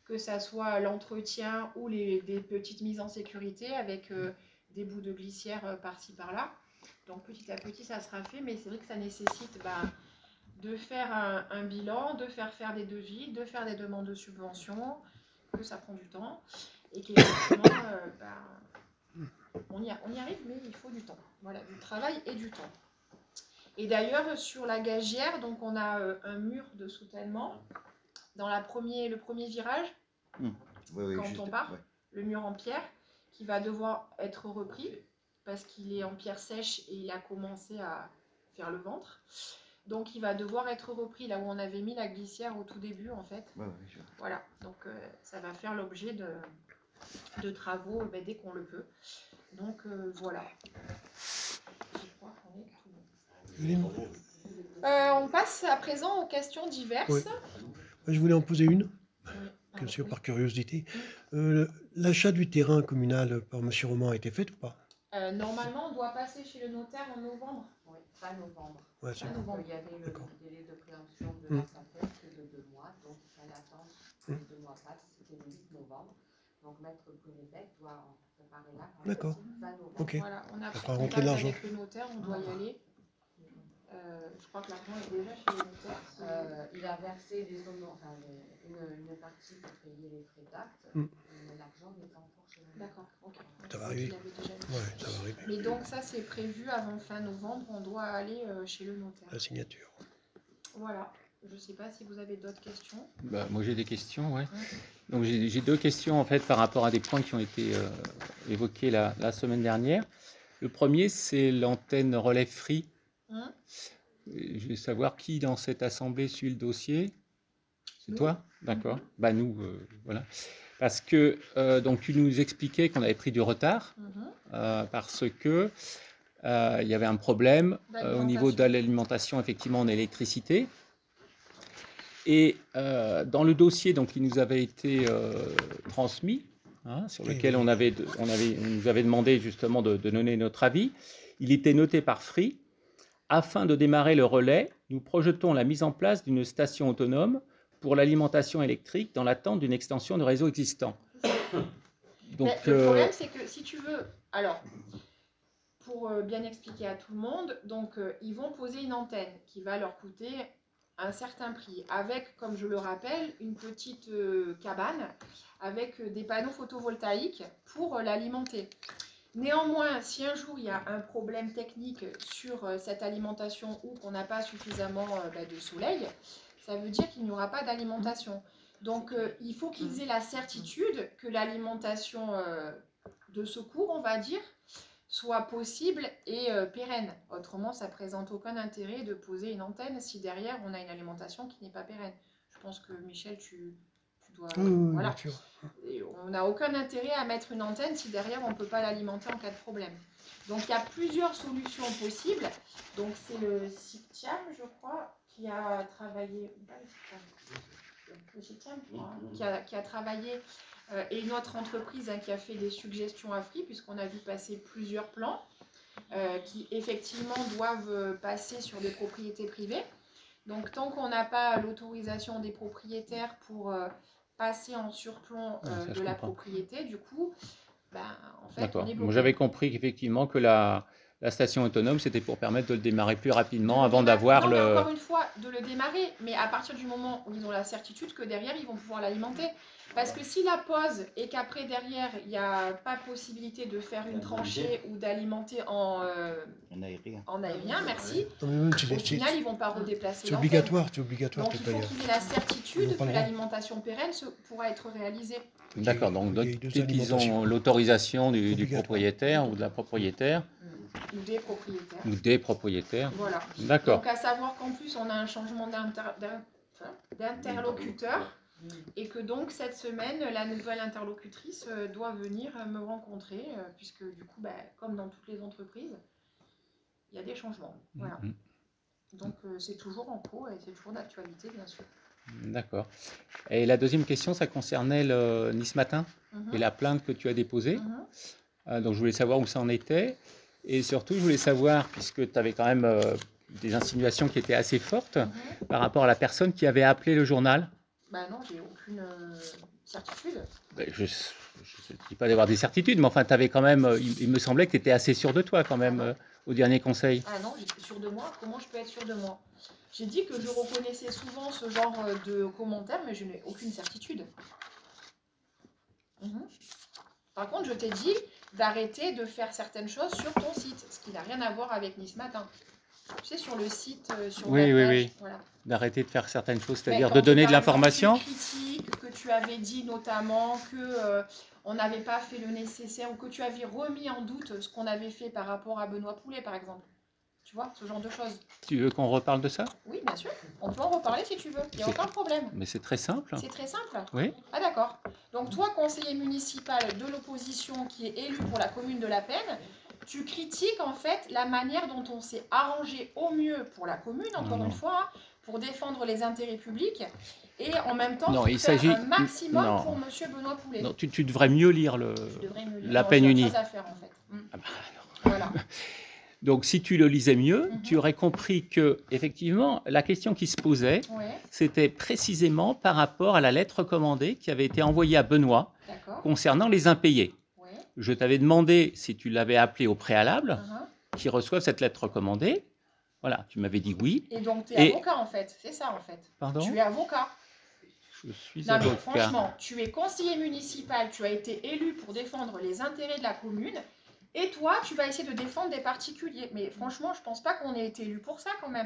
que ça soit l'entretien ou les, des petites mises en sécurité avec euh, des bouts de glissière euh, par-ci par-là. Donc petit à petit ça sera fait, mais c'est vrai que ça nécessite bah, de faire un, un bilan, de faire faire des devis, de faire des demandes de subventions, que ça prend du temps et qu'effectivement euh, bah, on, y a, on y arrive, mais il faut du temps. Voilà, du travail et du temps. Et d'ailleurs sur la gagière, donc on a euh, un mur de soutènement dans la premier, le premier virage, Mmh. Oui, oui, quand juste, on part, ouais. le mur en pierre qui va devoir être repris parce qu'il est en pierre sèche et il a commencé à faire le ventre. Donc il va devoir être repris là où on avait mis la glissière au tout début en fait. Ouais, ouais, je- Voilà, donc euh, ça va faire l'objet de, de travaux euh, ben, dès qu'on le peut. Donc euh, voilà. Je crois qu'on est tout bon. Evelyne, Euh, on passe à présent aux questions diverses. Oui. moi, je voulais en poser une, Oui, bien sûr oui. par curiosité. Euh, L'achat du terrain communal par M. Roman a été fait ou pas? Euh, normalement, on doit passer chez le notaire en novembre. Oui, fin novembre. Ouais, c'est Ah, bon. novembre. Il y avait le D'accord. délai de préemption de Mm. la SAPEC de deux mois, donc il fallait attendre que Mm. les deux mois passent, c'était le huit novembre. Donc Maître Brunebec doit en préparer la D'accord. fin novembre. Ok. Voilà, on a Ça pris fera rentrer contact l'argent. avec le notaire, on doit y aller. Euh, je crois que l'argent est déjà chez le notaire. c'est- Euh, il a versé des hommes, enfin, les- une, une partie pour payer les frais d'acte, Mm. mais l'argent n'est pas encore chez le D'accord, ok. Ça va Donc, arriver. il avait déjà mis. Ouais, ça va arriver. Mais donc ça c'est prévu avant fin novembre, on doit aller euh, chez le notaire. La signature. Voilà, je ne sais pas si vous avez d'autres questions. Bah, moi j'ai des questions, ouais. Ouais. Donc j'ai j'ai deux questions en fait par rapport à des points qui ont été euh, évoqués la, la semaine dernière. Le premier c'est l'antenne relève free. Hein Et je vais savoir qui dans cette assemblée suit le dossier. C'est Nous. toi? D'accord. Bah nous, euh, voilà. Parce que euh, donc tu nous expliquais qu'on avait pris du retard Mhm. euh, parce que euh, il y avait un problème euh, au niveau de l'alimentation effectivement en électricité. Et euh, dans le dossier donc, qui nous avait été euh, transmis, hein, sur lequel on, avait, de- on, avait, on nous avait demandé justement de, de donner notre avis, il était noté par Free. Afin de démarrer le relais, nous projetons la mise en place d'une station autonome pour l'alimentation électrique dans l'attente d'une extension de réseau existant. Donc, Mais le euh, problème c'est que si tu veux, alors pour euh, bien expliquer à tout le monde, donc euh, ils vont poser une antenne qui va leur coûter un certain prix, avec, comme je le rappelle, une petite euh, cabane avec euh, des panneaux photovoltaïques pour euh, l'alimenter. Néanmoins, si un jour il y a un problème technique sur euh, cette alimentation ou qu'on n'a pas suffisamment euh, bah, de soleil, ça veut dire qu'il n'y aura pas d'alimentation. Donc euh, il faut qu'ils aient la certitude que l'alimentation euh, de secours, on va dire, soit possible et euh, pérenne. Autrement, ça présente aucun intérêt de poser une antenne si derrière on a une alimentation qui n'est pas pérenne. Je pense que Michel, tu, tu dois... Oui, oui, voilà. bien sûr. Et on n'a aucun intérêt à mettre une antenne si derrière on ne peut pas l'alimenter en cas de problème. Donc il y a plusieurs solutions possibles. Donc c'est le CITIAM, je crois, qui a travaillé... Pas le CITIAM. Le CITIAM, je crois, hein, qui, a, qui a travaillé... Euh, et une autre entreprise hein, qui a fait des suggestions à Free, puisqu'on a vu passer plusieurs plans euh, qui effectivement doivent euh, passer sur des propriétés privées. Donc tant qu'on n'a pas l'autorisation des propriétaires pour euh, passer en surplomb euh, Ouais, ça, je de la comprends. propriété, du coup, ben, en fait, d'accord. on est Moi, bloqué. j'avais compris qu'effectivement que la, la station autonome, c'était pour permettre de le démarrer plus rapidement De le avant démarrer- d'avoir non, mais le... encore une fois, de le démarrer, mais à partir du moment où ils ont la certitude que derrière, ils vont pouvoir l'alimenter. Parce que si la pose et qu'après, derrière, il n'y a pas possibilité de faire une tranchée ou d'alimenter en, euh, On n'a rien. en aérien, merci, Non, mais même, c'est- au c'est- final, ils ne vont pas redéplacer c'est l'antenne. obligatoire, c'est obligatoire. Donc t'es il pas- faut qu'il ait la Ils certitude n'ont pas que le droit. l'alimentation pérenne se- pourra être réalisée. D'accord, donc Il y a eu deux dès qu'ils ont alimentations. l'autorisation du, du Obligatoire. propriétaire ou de la propriétaire, Ou des propriétaires. ou des propriétaires. Voilà. D'accord. Donc à savoir qu'en plus on a un changement d'inter- d'in- enfin, d'interlocuteur et que donc cette semaine la nouvelle interlocutrice euh, doit venir euh, me rencontrer euh, puisque du coup bah, comme dans toutes les entreprises il y a des changements. Voilà. Mhm. Donc euh, c'est toujours en cours et c'est toujours d'actualité bien sûr. D'accord. Et la deuxième question, ça concernait le Nice Matin Mhm. et la plainte que tu as déposée. Mhm. Euh, donc je voulais savoir où ça en était. Et surtout, je voulais savoir, puisque tu avais quand même euh, des insinuations qui étaient assez fortes Mhm. par rapport à la personne qui avait appelé le journal. Bah non, j'ai aucune. euh, certitude. Ben, je ne dis pas d'avoir des certitudes, mais enfin, t'avais quand même, euh, il, il me semblait que tu étais assez sûr de toi quand même Ah non. euh, au dernier conseil. Ah non, j'étais sûre de moi. Comment je peux être sûre de moi? J'ai dit que je reconnaissais souvent ce genre euh, de commentaires, mais je n'ai aucune certitude. Mhm. Par contre, je t'ai dit d'arrêter de faire certaines choses sur ton site, ce qui n'a rien à voir avec Nice Matin. Tu sais, sur le site, euh, sur Oui, la oui, page, oui. voilà. D'arrêter de faire certaines choses, Mais c'est-à-dire quand de tu, donner par de exemple, l'information. tu critiques, que tu avais dit notamment que euh, on n'avait pas fait le nécessaire ou que tu avais remis en doute ce qu'on avait fait par rapport à Benoît Poulet, par exemple. Tu vois, ce genre de choses. Tu veux qu'on reparle de ça? Oui, bien sûr. On peut en reparler si tu veux. Il n'y a C'est- aucun problème. Mais c'est très simple. C'est très simple. Oui. Ah d'accord. Donc toi, conseiller municipal de l'opposition qui est élu pour la commune de La Peine, tu critiques en fait la manière dont on s'est arrangé au mieux pour la commune, encore Non, une non. fois, hein, pour défendre les intérêts publics et en même temps Non, pour il faire s'agit- un maximum non. pour Monsieur Benoît Poulet. Non, tu, tu devrais mieux lire le. Tu devrais me lire. La Non, Peine j'ai autre unie. chose à faire en fait. Mm. Ah bah, alors. Voilà. Donc, si tu le lisais mieux, Mhm. tu aurais compris que, effectivement, la question qui se posait, Ouais, c'était précisément par rapport à la lettre recommandée qui avait été envoyée à Benoît d'accord. concernant les impayés. Ouais. Je t'avais demandé si tu l'avais appelé au préalable, uh-huh. qu'il reçoive cette lettre recommandée. Voilà, tu m'avais dit oui. Et donc tu es Et- avocat en fait, c'est ça en fait. Pardon? Tu es avocat. Je suis Non mais avocat. franchement, tu es conseiller municipal, tu as été élu pour défendre les intérêts de la commune, et toi, tu vas essayer de défendre des particuliers. Mais franchement, je pense pas qu'on ait été élu pour ça quand même.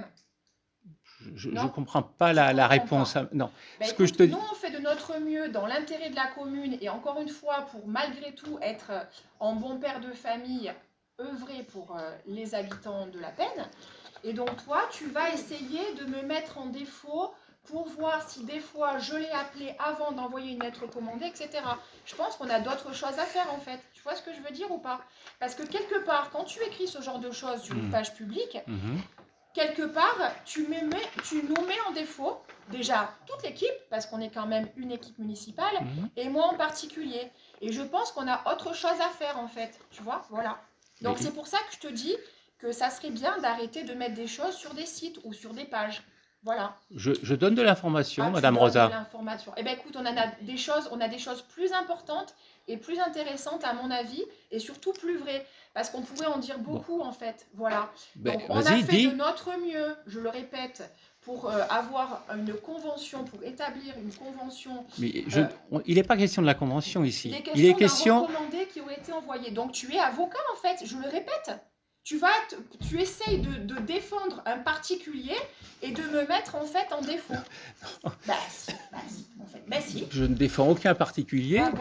Je Non. ne comprends pas la, Je la comprends réponse. pas. à- Non. Ben, Ce que écoute, je te dis- nous, on fait de notre mieux dans l'intérêt de la commune, et encore une fois, pour malgré tout être euh, en bon père de famille, œuvrer pour euh, les habitants de La Peine. Et donc toi, tu vas essayer de me mettre en défaut pour voir si des fois je l'ai appelé avant d'envoyer une lettre recommandée, et cetera. Je pense qu'on a d'autres choses à faire en fait. Tu vois ce que je veux dire ou pas? Parce que quelque part, quand tu écris ce genre de choses sur une Mm. page publique, Mhm. quelque part, tu, me mets, tu nous mets en défaut, déjà toute l'équipe, parce qu'on est quand même une équipe municipale, Mhm. et moi en particulier. Et je pense qu'on a autre chose à faire en fait, tu vois, voilà. Donc Mais- c'est pour ça que je te dis que ça serait bien d'arrêter de mettre des choses sur des sites ou sur des pages. Voilà. Je, je donne de l'information, Ah, tu Madame donnes de Rosa. l'information. Eh bien écoute, on en a des choses, on a des choses plus importantes et plus intéressantes à mon avis, et surtout plus vraies, parce qu'on pourrait en dire beaucoup en fait. Voilà. Ben, Donc on a vas-y, fait dis. de notre mieux, je le répète, pour euh, avoir une convention, pour établir une convention. Mais je- Euh, on- il n'est pas question de la convention ici. Il est Il est question question. d'un recommandé qui aurait été envoyé. Donc tu es avocat en fait, je le répète. Tu vas, te- tu essayes de, de défendre un particulier et de me mettre en fait en défaut. Bah si, bah si, en fait. Bah si. Je ne défends aucun particulier, Ah bon.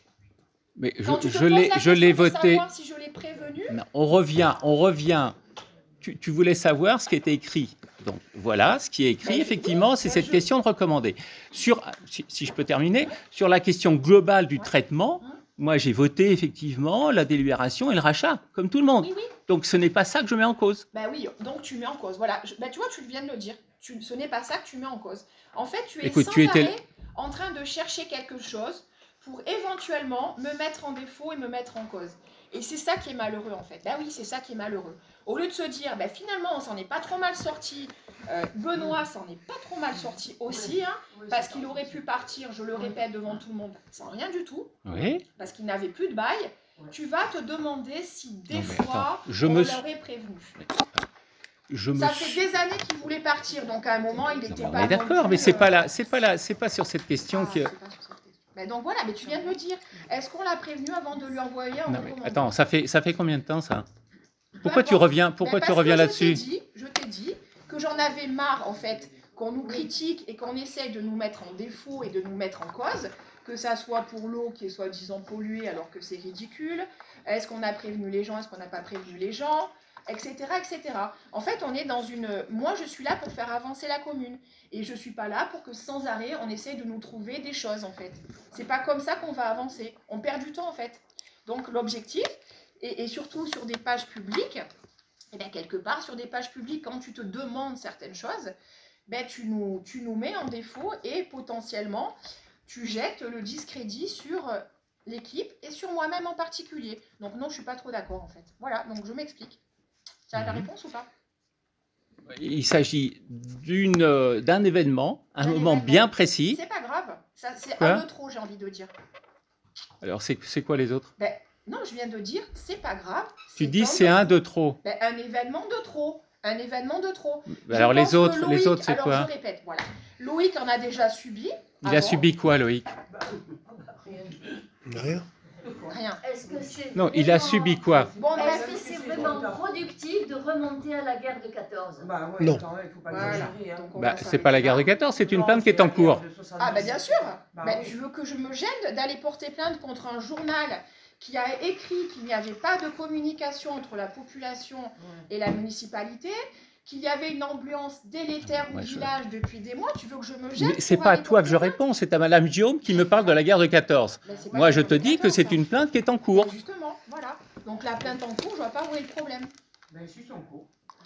mais je, Quand tu te je poses l'ai, la je l'ai question de voté. savoir si je l'ai prévenu, Non, on revient, on revient. Tu, tu voulais savoir ce qui était écrit. Donc voilà, ce qui est écrit, Ben, effectivement, oui, c'est ben, cette je- question de recommander. Sur, si, si je peux terminer, sur la question globale du Ouais. traitement, Hein. moi j'ai voté effectivement la délibération et le rachat, comme tout le monde. oui, oui. Donc ce n'est pas ça que je mets en cause. Bah oui, donc tu mets en cause. Voilà, Je- bah, tu vois, tu viens de le dire. Tu, ce n'est pas ça que tu mets en cause. En fait, tu es Écoute, sans tu étais- arrêt en train de chercher quelque chose pour éventuellement me mettre en défaut et me mettre en cause. Et c'est ça qui est malheureux en fait. Bah oui, c'est ça qui est malheureux. Au lieu de se dire, bah, finalement, on s'en est pas trop mal sorti. euh, Benoît s'en est pas trop mal sorti aussi, hein, parce qu'il aurait pu partir, je le répète devant tout le monde, sans rien du tout, Oui. parce qu'il n'avait plus de bail. Tu vas te demander si des Non, mais fois attends, je on me suis- l'aurait prévenu. Je me Ça suis- fait des années qu'il voulait partir, donc à un moment il Non, était mais on pas. est non d'accord, plus, mais c'est euh, pas là, c'est pas là, c'est pas sur cette question ah, que. c'est pas sur cette question. Mais donc voilà, mais tu viens de le dire. Est-ce qu'on l'a prévenu avant de lui envoyer un Non, mais recommandé? attends, ça fait, ça fait combien de temps ça? Peu Pourquoi tu importe. reviens, pourquoi Mais tu parce reviens que je t'ai là-dessus? dit- Je t'ai dit que j'en avais marre en fait qu'on nous critique et qu'on essaye de nous mettre en défaut et de nous mettre en cause, que ça soit pour l'eau qui est soi-disant polluée alors que c'est ridicule. Est-ce qu'on a prévenu les gens, est-ce qu'on n'a pas prévenu les gens, etc., et cetera. En fait, on est dans une. Moi, je suis là pour faire avancer la commune et je suis pas là pour que sans arrêt on essaye de nous trouver des choses en fait. C'est pas comme ça qu'on va avancer. On perd du temps en fait. Donc l'objectif et, et surtout sur des pages publiques. Et bien, quelque part, sur des pages publiques, quand tu te demandes certaines choses, ben, tu, nous, tu nous mets en défaut et potentiellement, tu jettes le discrédit sur euh, l'équipe et sur moi-même en particulier. Donc non, je ne suis pas trop d'accord en fait. Voilà, donc je m'explique. Tu as la Mhm. réponse ou pas? Il s'agit d'une, euh, d'un événement, un Un moment événement. bien précis. C'est pas grave. Ça, c'est Quoi un de trop, j'ai envie de dire. Alors, c'est c'est quoi les autres? Ben, non, je viens de dire, c'est pas grave. Tu dis un c'est de un trop. de trop. Ben, un événement de trop. Un événement de trop. Je Alors, les pense que autres, les Loïc- autres, c'est alors, quoi? je répète, voilà. Loïc en a déjà subi. Il a avant. subi quoi, Loïc? Rien. Rien. Est-ce que c'est Non, il a vraiment- subi quoi? Bon, Est-ce bref. que c'est vraiment productif de remonter à la guerre de quatorze? Bah ouais, Non. quand même, faut pas Voilà. exagérer, hein. Donc, on Bah, va c'est s'arrêter pas la là. guerre de quatorze, c'est une Non, plainte qui est en la guerre cours. de soixante-dix. Ah ben bien sûr. Bah Ben, oui. je veux que je me gêne d'aller porter plainte contre un journal qui a écrit qu'il n'y avait pas de communication entre la population Ouais. et la municipalité, qu'il y avait une ambiance délétère au Ouais, je- village depuis des mois. Tu veux que je me gêne Mais c'est pour pas à aller toi que je porter plainte? réponds, c'est à Madame Guillaume qui me parle de la guerre de quatorze. Ben, c'est pas Moi, la je guerre te de dis que quatorze, c'est ça. une plainte qui est en cours. Ben, justement, voilà. Donc la plainte en cours, je vois pas où est le problème. Ben, je suis son cours.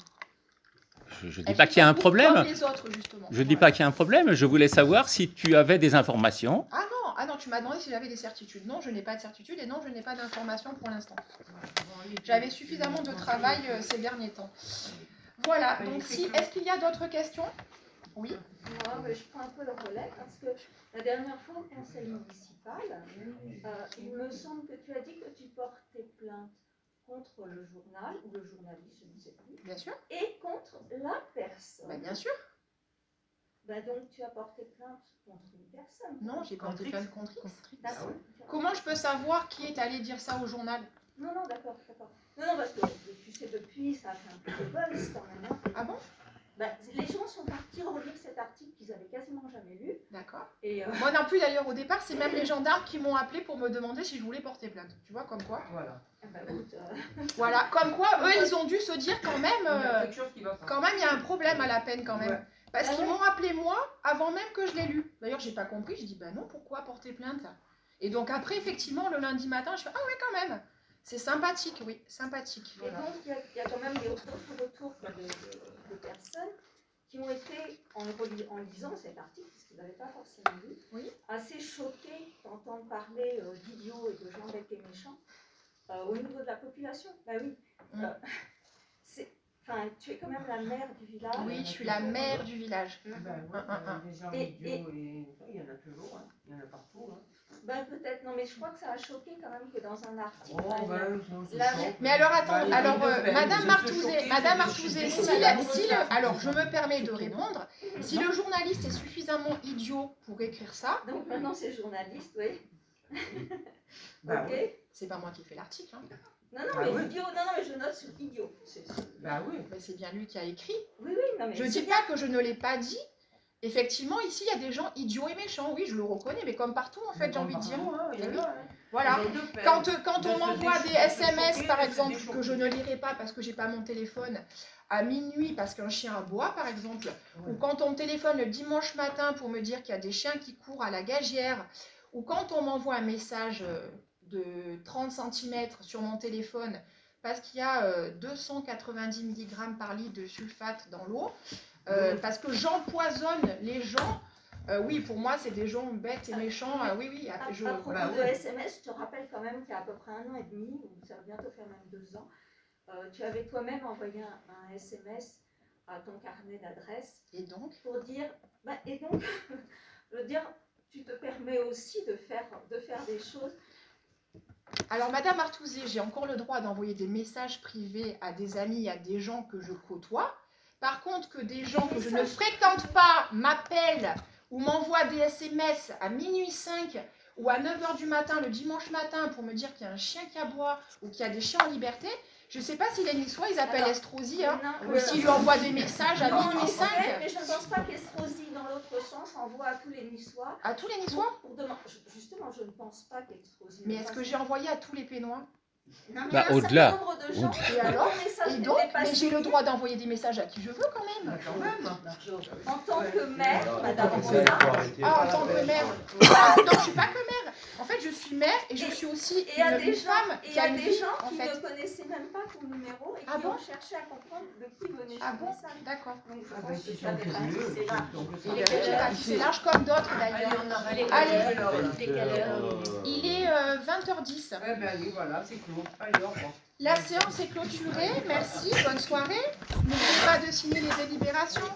Je, je dis Elle pas fait qu'il y a son un cours problème. Comme les autres, justement. Je dis Voilà. pas qu'il y a un problème. Je voulais savoir si tu avais des informations. Ah non, ah non, tu m'as demandé si j'avais des certitudes. Non, je n'ai pas de certitude et non, je n'ai pas d'informations pour l'instant. J'avais suffisamment de travail euh, ces derniers temps. Voilà, donc si, est-ce qu'il y a d'autres questions? Oui. Moi, ben, je prends un peu le relais parce que la dernière fois au conseil municipal, euh, il me semble que tu as dit que tu portais plainte contre le journal ou le journaliste, je ne sais plus, Bien sûr. et contre la personne. Ben, bien sûr. Ben, donc tu as porté plainte contre une personne. Non, j'ai porté Contre plainte contre X. D'accord. Comment je peux savoir qui est allé dire ça au journal? Non, non, d'accord, d'accord. Non, non, parce que tu sais, depuis, ça a fait un peu de buzz quand même. hein. Ah bon? Ben, les gens sont partis relire cet article qu'ils avaient quasiment jamais lu. D'accord. Et euh, Moi non plus d'ailleurs au départ, c'est même les gendarmes qui m'ont appelé pour me demander si je voulais porter plainte. Tu vois, comme quoi? Voilà. ben, écoute, euh, Voilà, comme quoi eux ils ont dû se dire quand même, Il y a euh, quelque chose qui va pas. quand même il y a un problème à la peine quand même. Ouais. Parce Ah qu'ils ouais m'ont appelé moi avant même que je l'ai lu. D'ailleurs j'ai pas compris, j'ai dit bah non, pourquoi porter plainte? Et donc après effectivement le lundi matin je fais ah oui quand même. C'est sympathique, oui, sympathique. Et donc, il y, a- il y a quand même des autres retours de, de- de personnes qui ont été, en, reli- en lisant cet article, parce qu'ils n'avaient pas forcément lu, Oui. assez choqués d'entendre parler euh, d'idiots et de gens bêtes et méchants euh, au niveau de la population. Bah oui. Mm. Euh, c'est- Enfin, tu es quand même la mère du village. Oui, je suis la mère du village. Ben ouais, Un, un, un. les gens Et- idiots, et... il y en a toujours, hein. Il y en a partout. Hein. Ben peut-être, non, mais je crois que ça a choqué quand même que dans un article. Oh, par ben, exemple, ça, c'est La- chaud. Mais alors attends, Bah, les alors deux euh, semaines, Madame je suis Martouzet, choquée, Madame je suis Martouzet, choquée. si, Madame si Martouzet. le, alors je me permets de répondre, si le journaliste est suffisamment idiot pour écrire ça, Donc maintenant c'est journaliste, oui. Bah ok. oui. c'est pas moi qui fais l'article, hein. Non, non, Bah mais oui. idiot, non, non, mais je note sur idiot. C'est- c'est- Bah oui. Mais c'est bien lui qui a écrit. Oui, oui, non, mais Je c'est dis bien. pas que je ne l'ai pas dit. Effectivement, ici, il y a des gens idiots et méchants. Oui, je le reconnais, mais comme partout, en fait, j'ai envie de dire. Il y en Oui. a, hein. Voilà. Ils ont deux peines. Quand, euh, quand De on se m'envoie des décho- de S se M S, choquer, par de se exemple, déchoquer. que je ne lirai pas parce que j'ai pas mon téléphone à minuit parce qu'un chien aboie, par exemple, ou Ouais. quand on me téléphone le dimanche matin pour me dire qu'il y a des chiens qui courent à la gagière, ou quand on m'envoie un message euh, de trente centimètres sur mon téléphone parce qu'il y a euh, deux cent quatre-vingt-dix milligrammes par litre de sulfate dans l'eau, euh, Ouais. parce que j'empoisonne les gens. Euh, oui, pour moi, c'est des gens bêtes et méchants. Euh, oui, oui, À, je... à propos bah de ouais. S M S, je te rappelle quand même qu'il y a à peu près un an et demi, ou ça va bientôt faire même deux ans, euh, tu avais toi-même envoyé un, un S M S à ton carnet d'adresse Et donc pour dire, bah, et donc, je veux dire, tu te permets aussi de faire, de faire des choses. Alors, Madame Artouzé, j'ai encore le droit d'envoyer des messages privés à des amis, à des gens que je côtoie. Par contre, que des gens que je ne fréquente pas m'appellent ou m'envoient des S M S à minuit cinq ou à neuf heures du matin, le dimanche matin, pour me dire qu'il y a un chien qui aboie ou qu'il y a des chiens en liberté, je ne sais pas si les Niçois, ils appellent Alors, Estrosi, hein, Non, ou euh, s'ils lui envoient des messages à non, minuit en cinq. fait, mais je ne pense pas qu'Estrosi, dans l'autre sens, envoie à tous les Niçois. À tous les Niçois. Pour, pour demander, justement, je ne pense pas qu'Estrosi. Mais est-ce que j'ai envoyé à tous les Pénois? Non, mais Bah, un au-delà. certain nombre de gens, Et alors ton message Et n'était donc, pas mais j'ai le signé. droit d'envoyer des messages à qui je veux quand même. Bah, quand même. En tant que mère, Alors, Madame comme ça, Rosa, il faut arrêter. Ah, en tant que mère. Ah, non, je suis pas que mère. En fait, je suis mère et je Et- suis aussi et à une, des une gens, femme et qui a à une des vie, gens en qui fait. ne connaissaient même pas ton numéro et Ah qui bon ont cherché à comprendre de qui venait Ah ce bon message. D'accord. Donc je Ah, pense bah, que s'ils tu sont avais curieux, raté, c'est ils là. sont que Il ça. est que j'ai raté, c'est large comme d'autres Allez, d'ailleurs. on arrête. Allez. Il est quelle heure Il est euh, vingt heures dix. Eh ben oui, voilà, c'est clos. Allez, au revoir. La séance est clôturée. Merci. Bonne soirée. N'oubliez pas de signer les délibérations.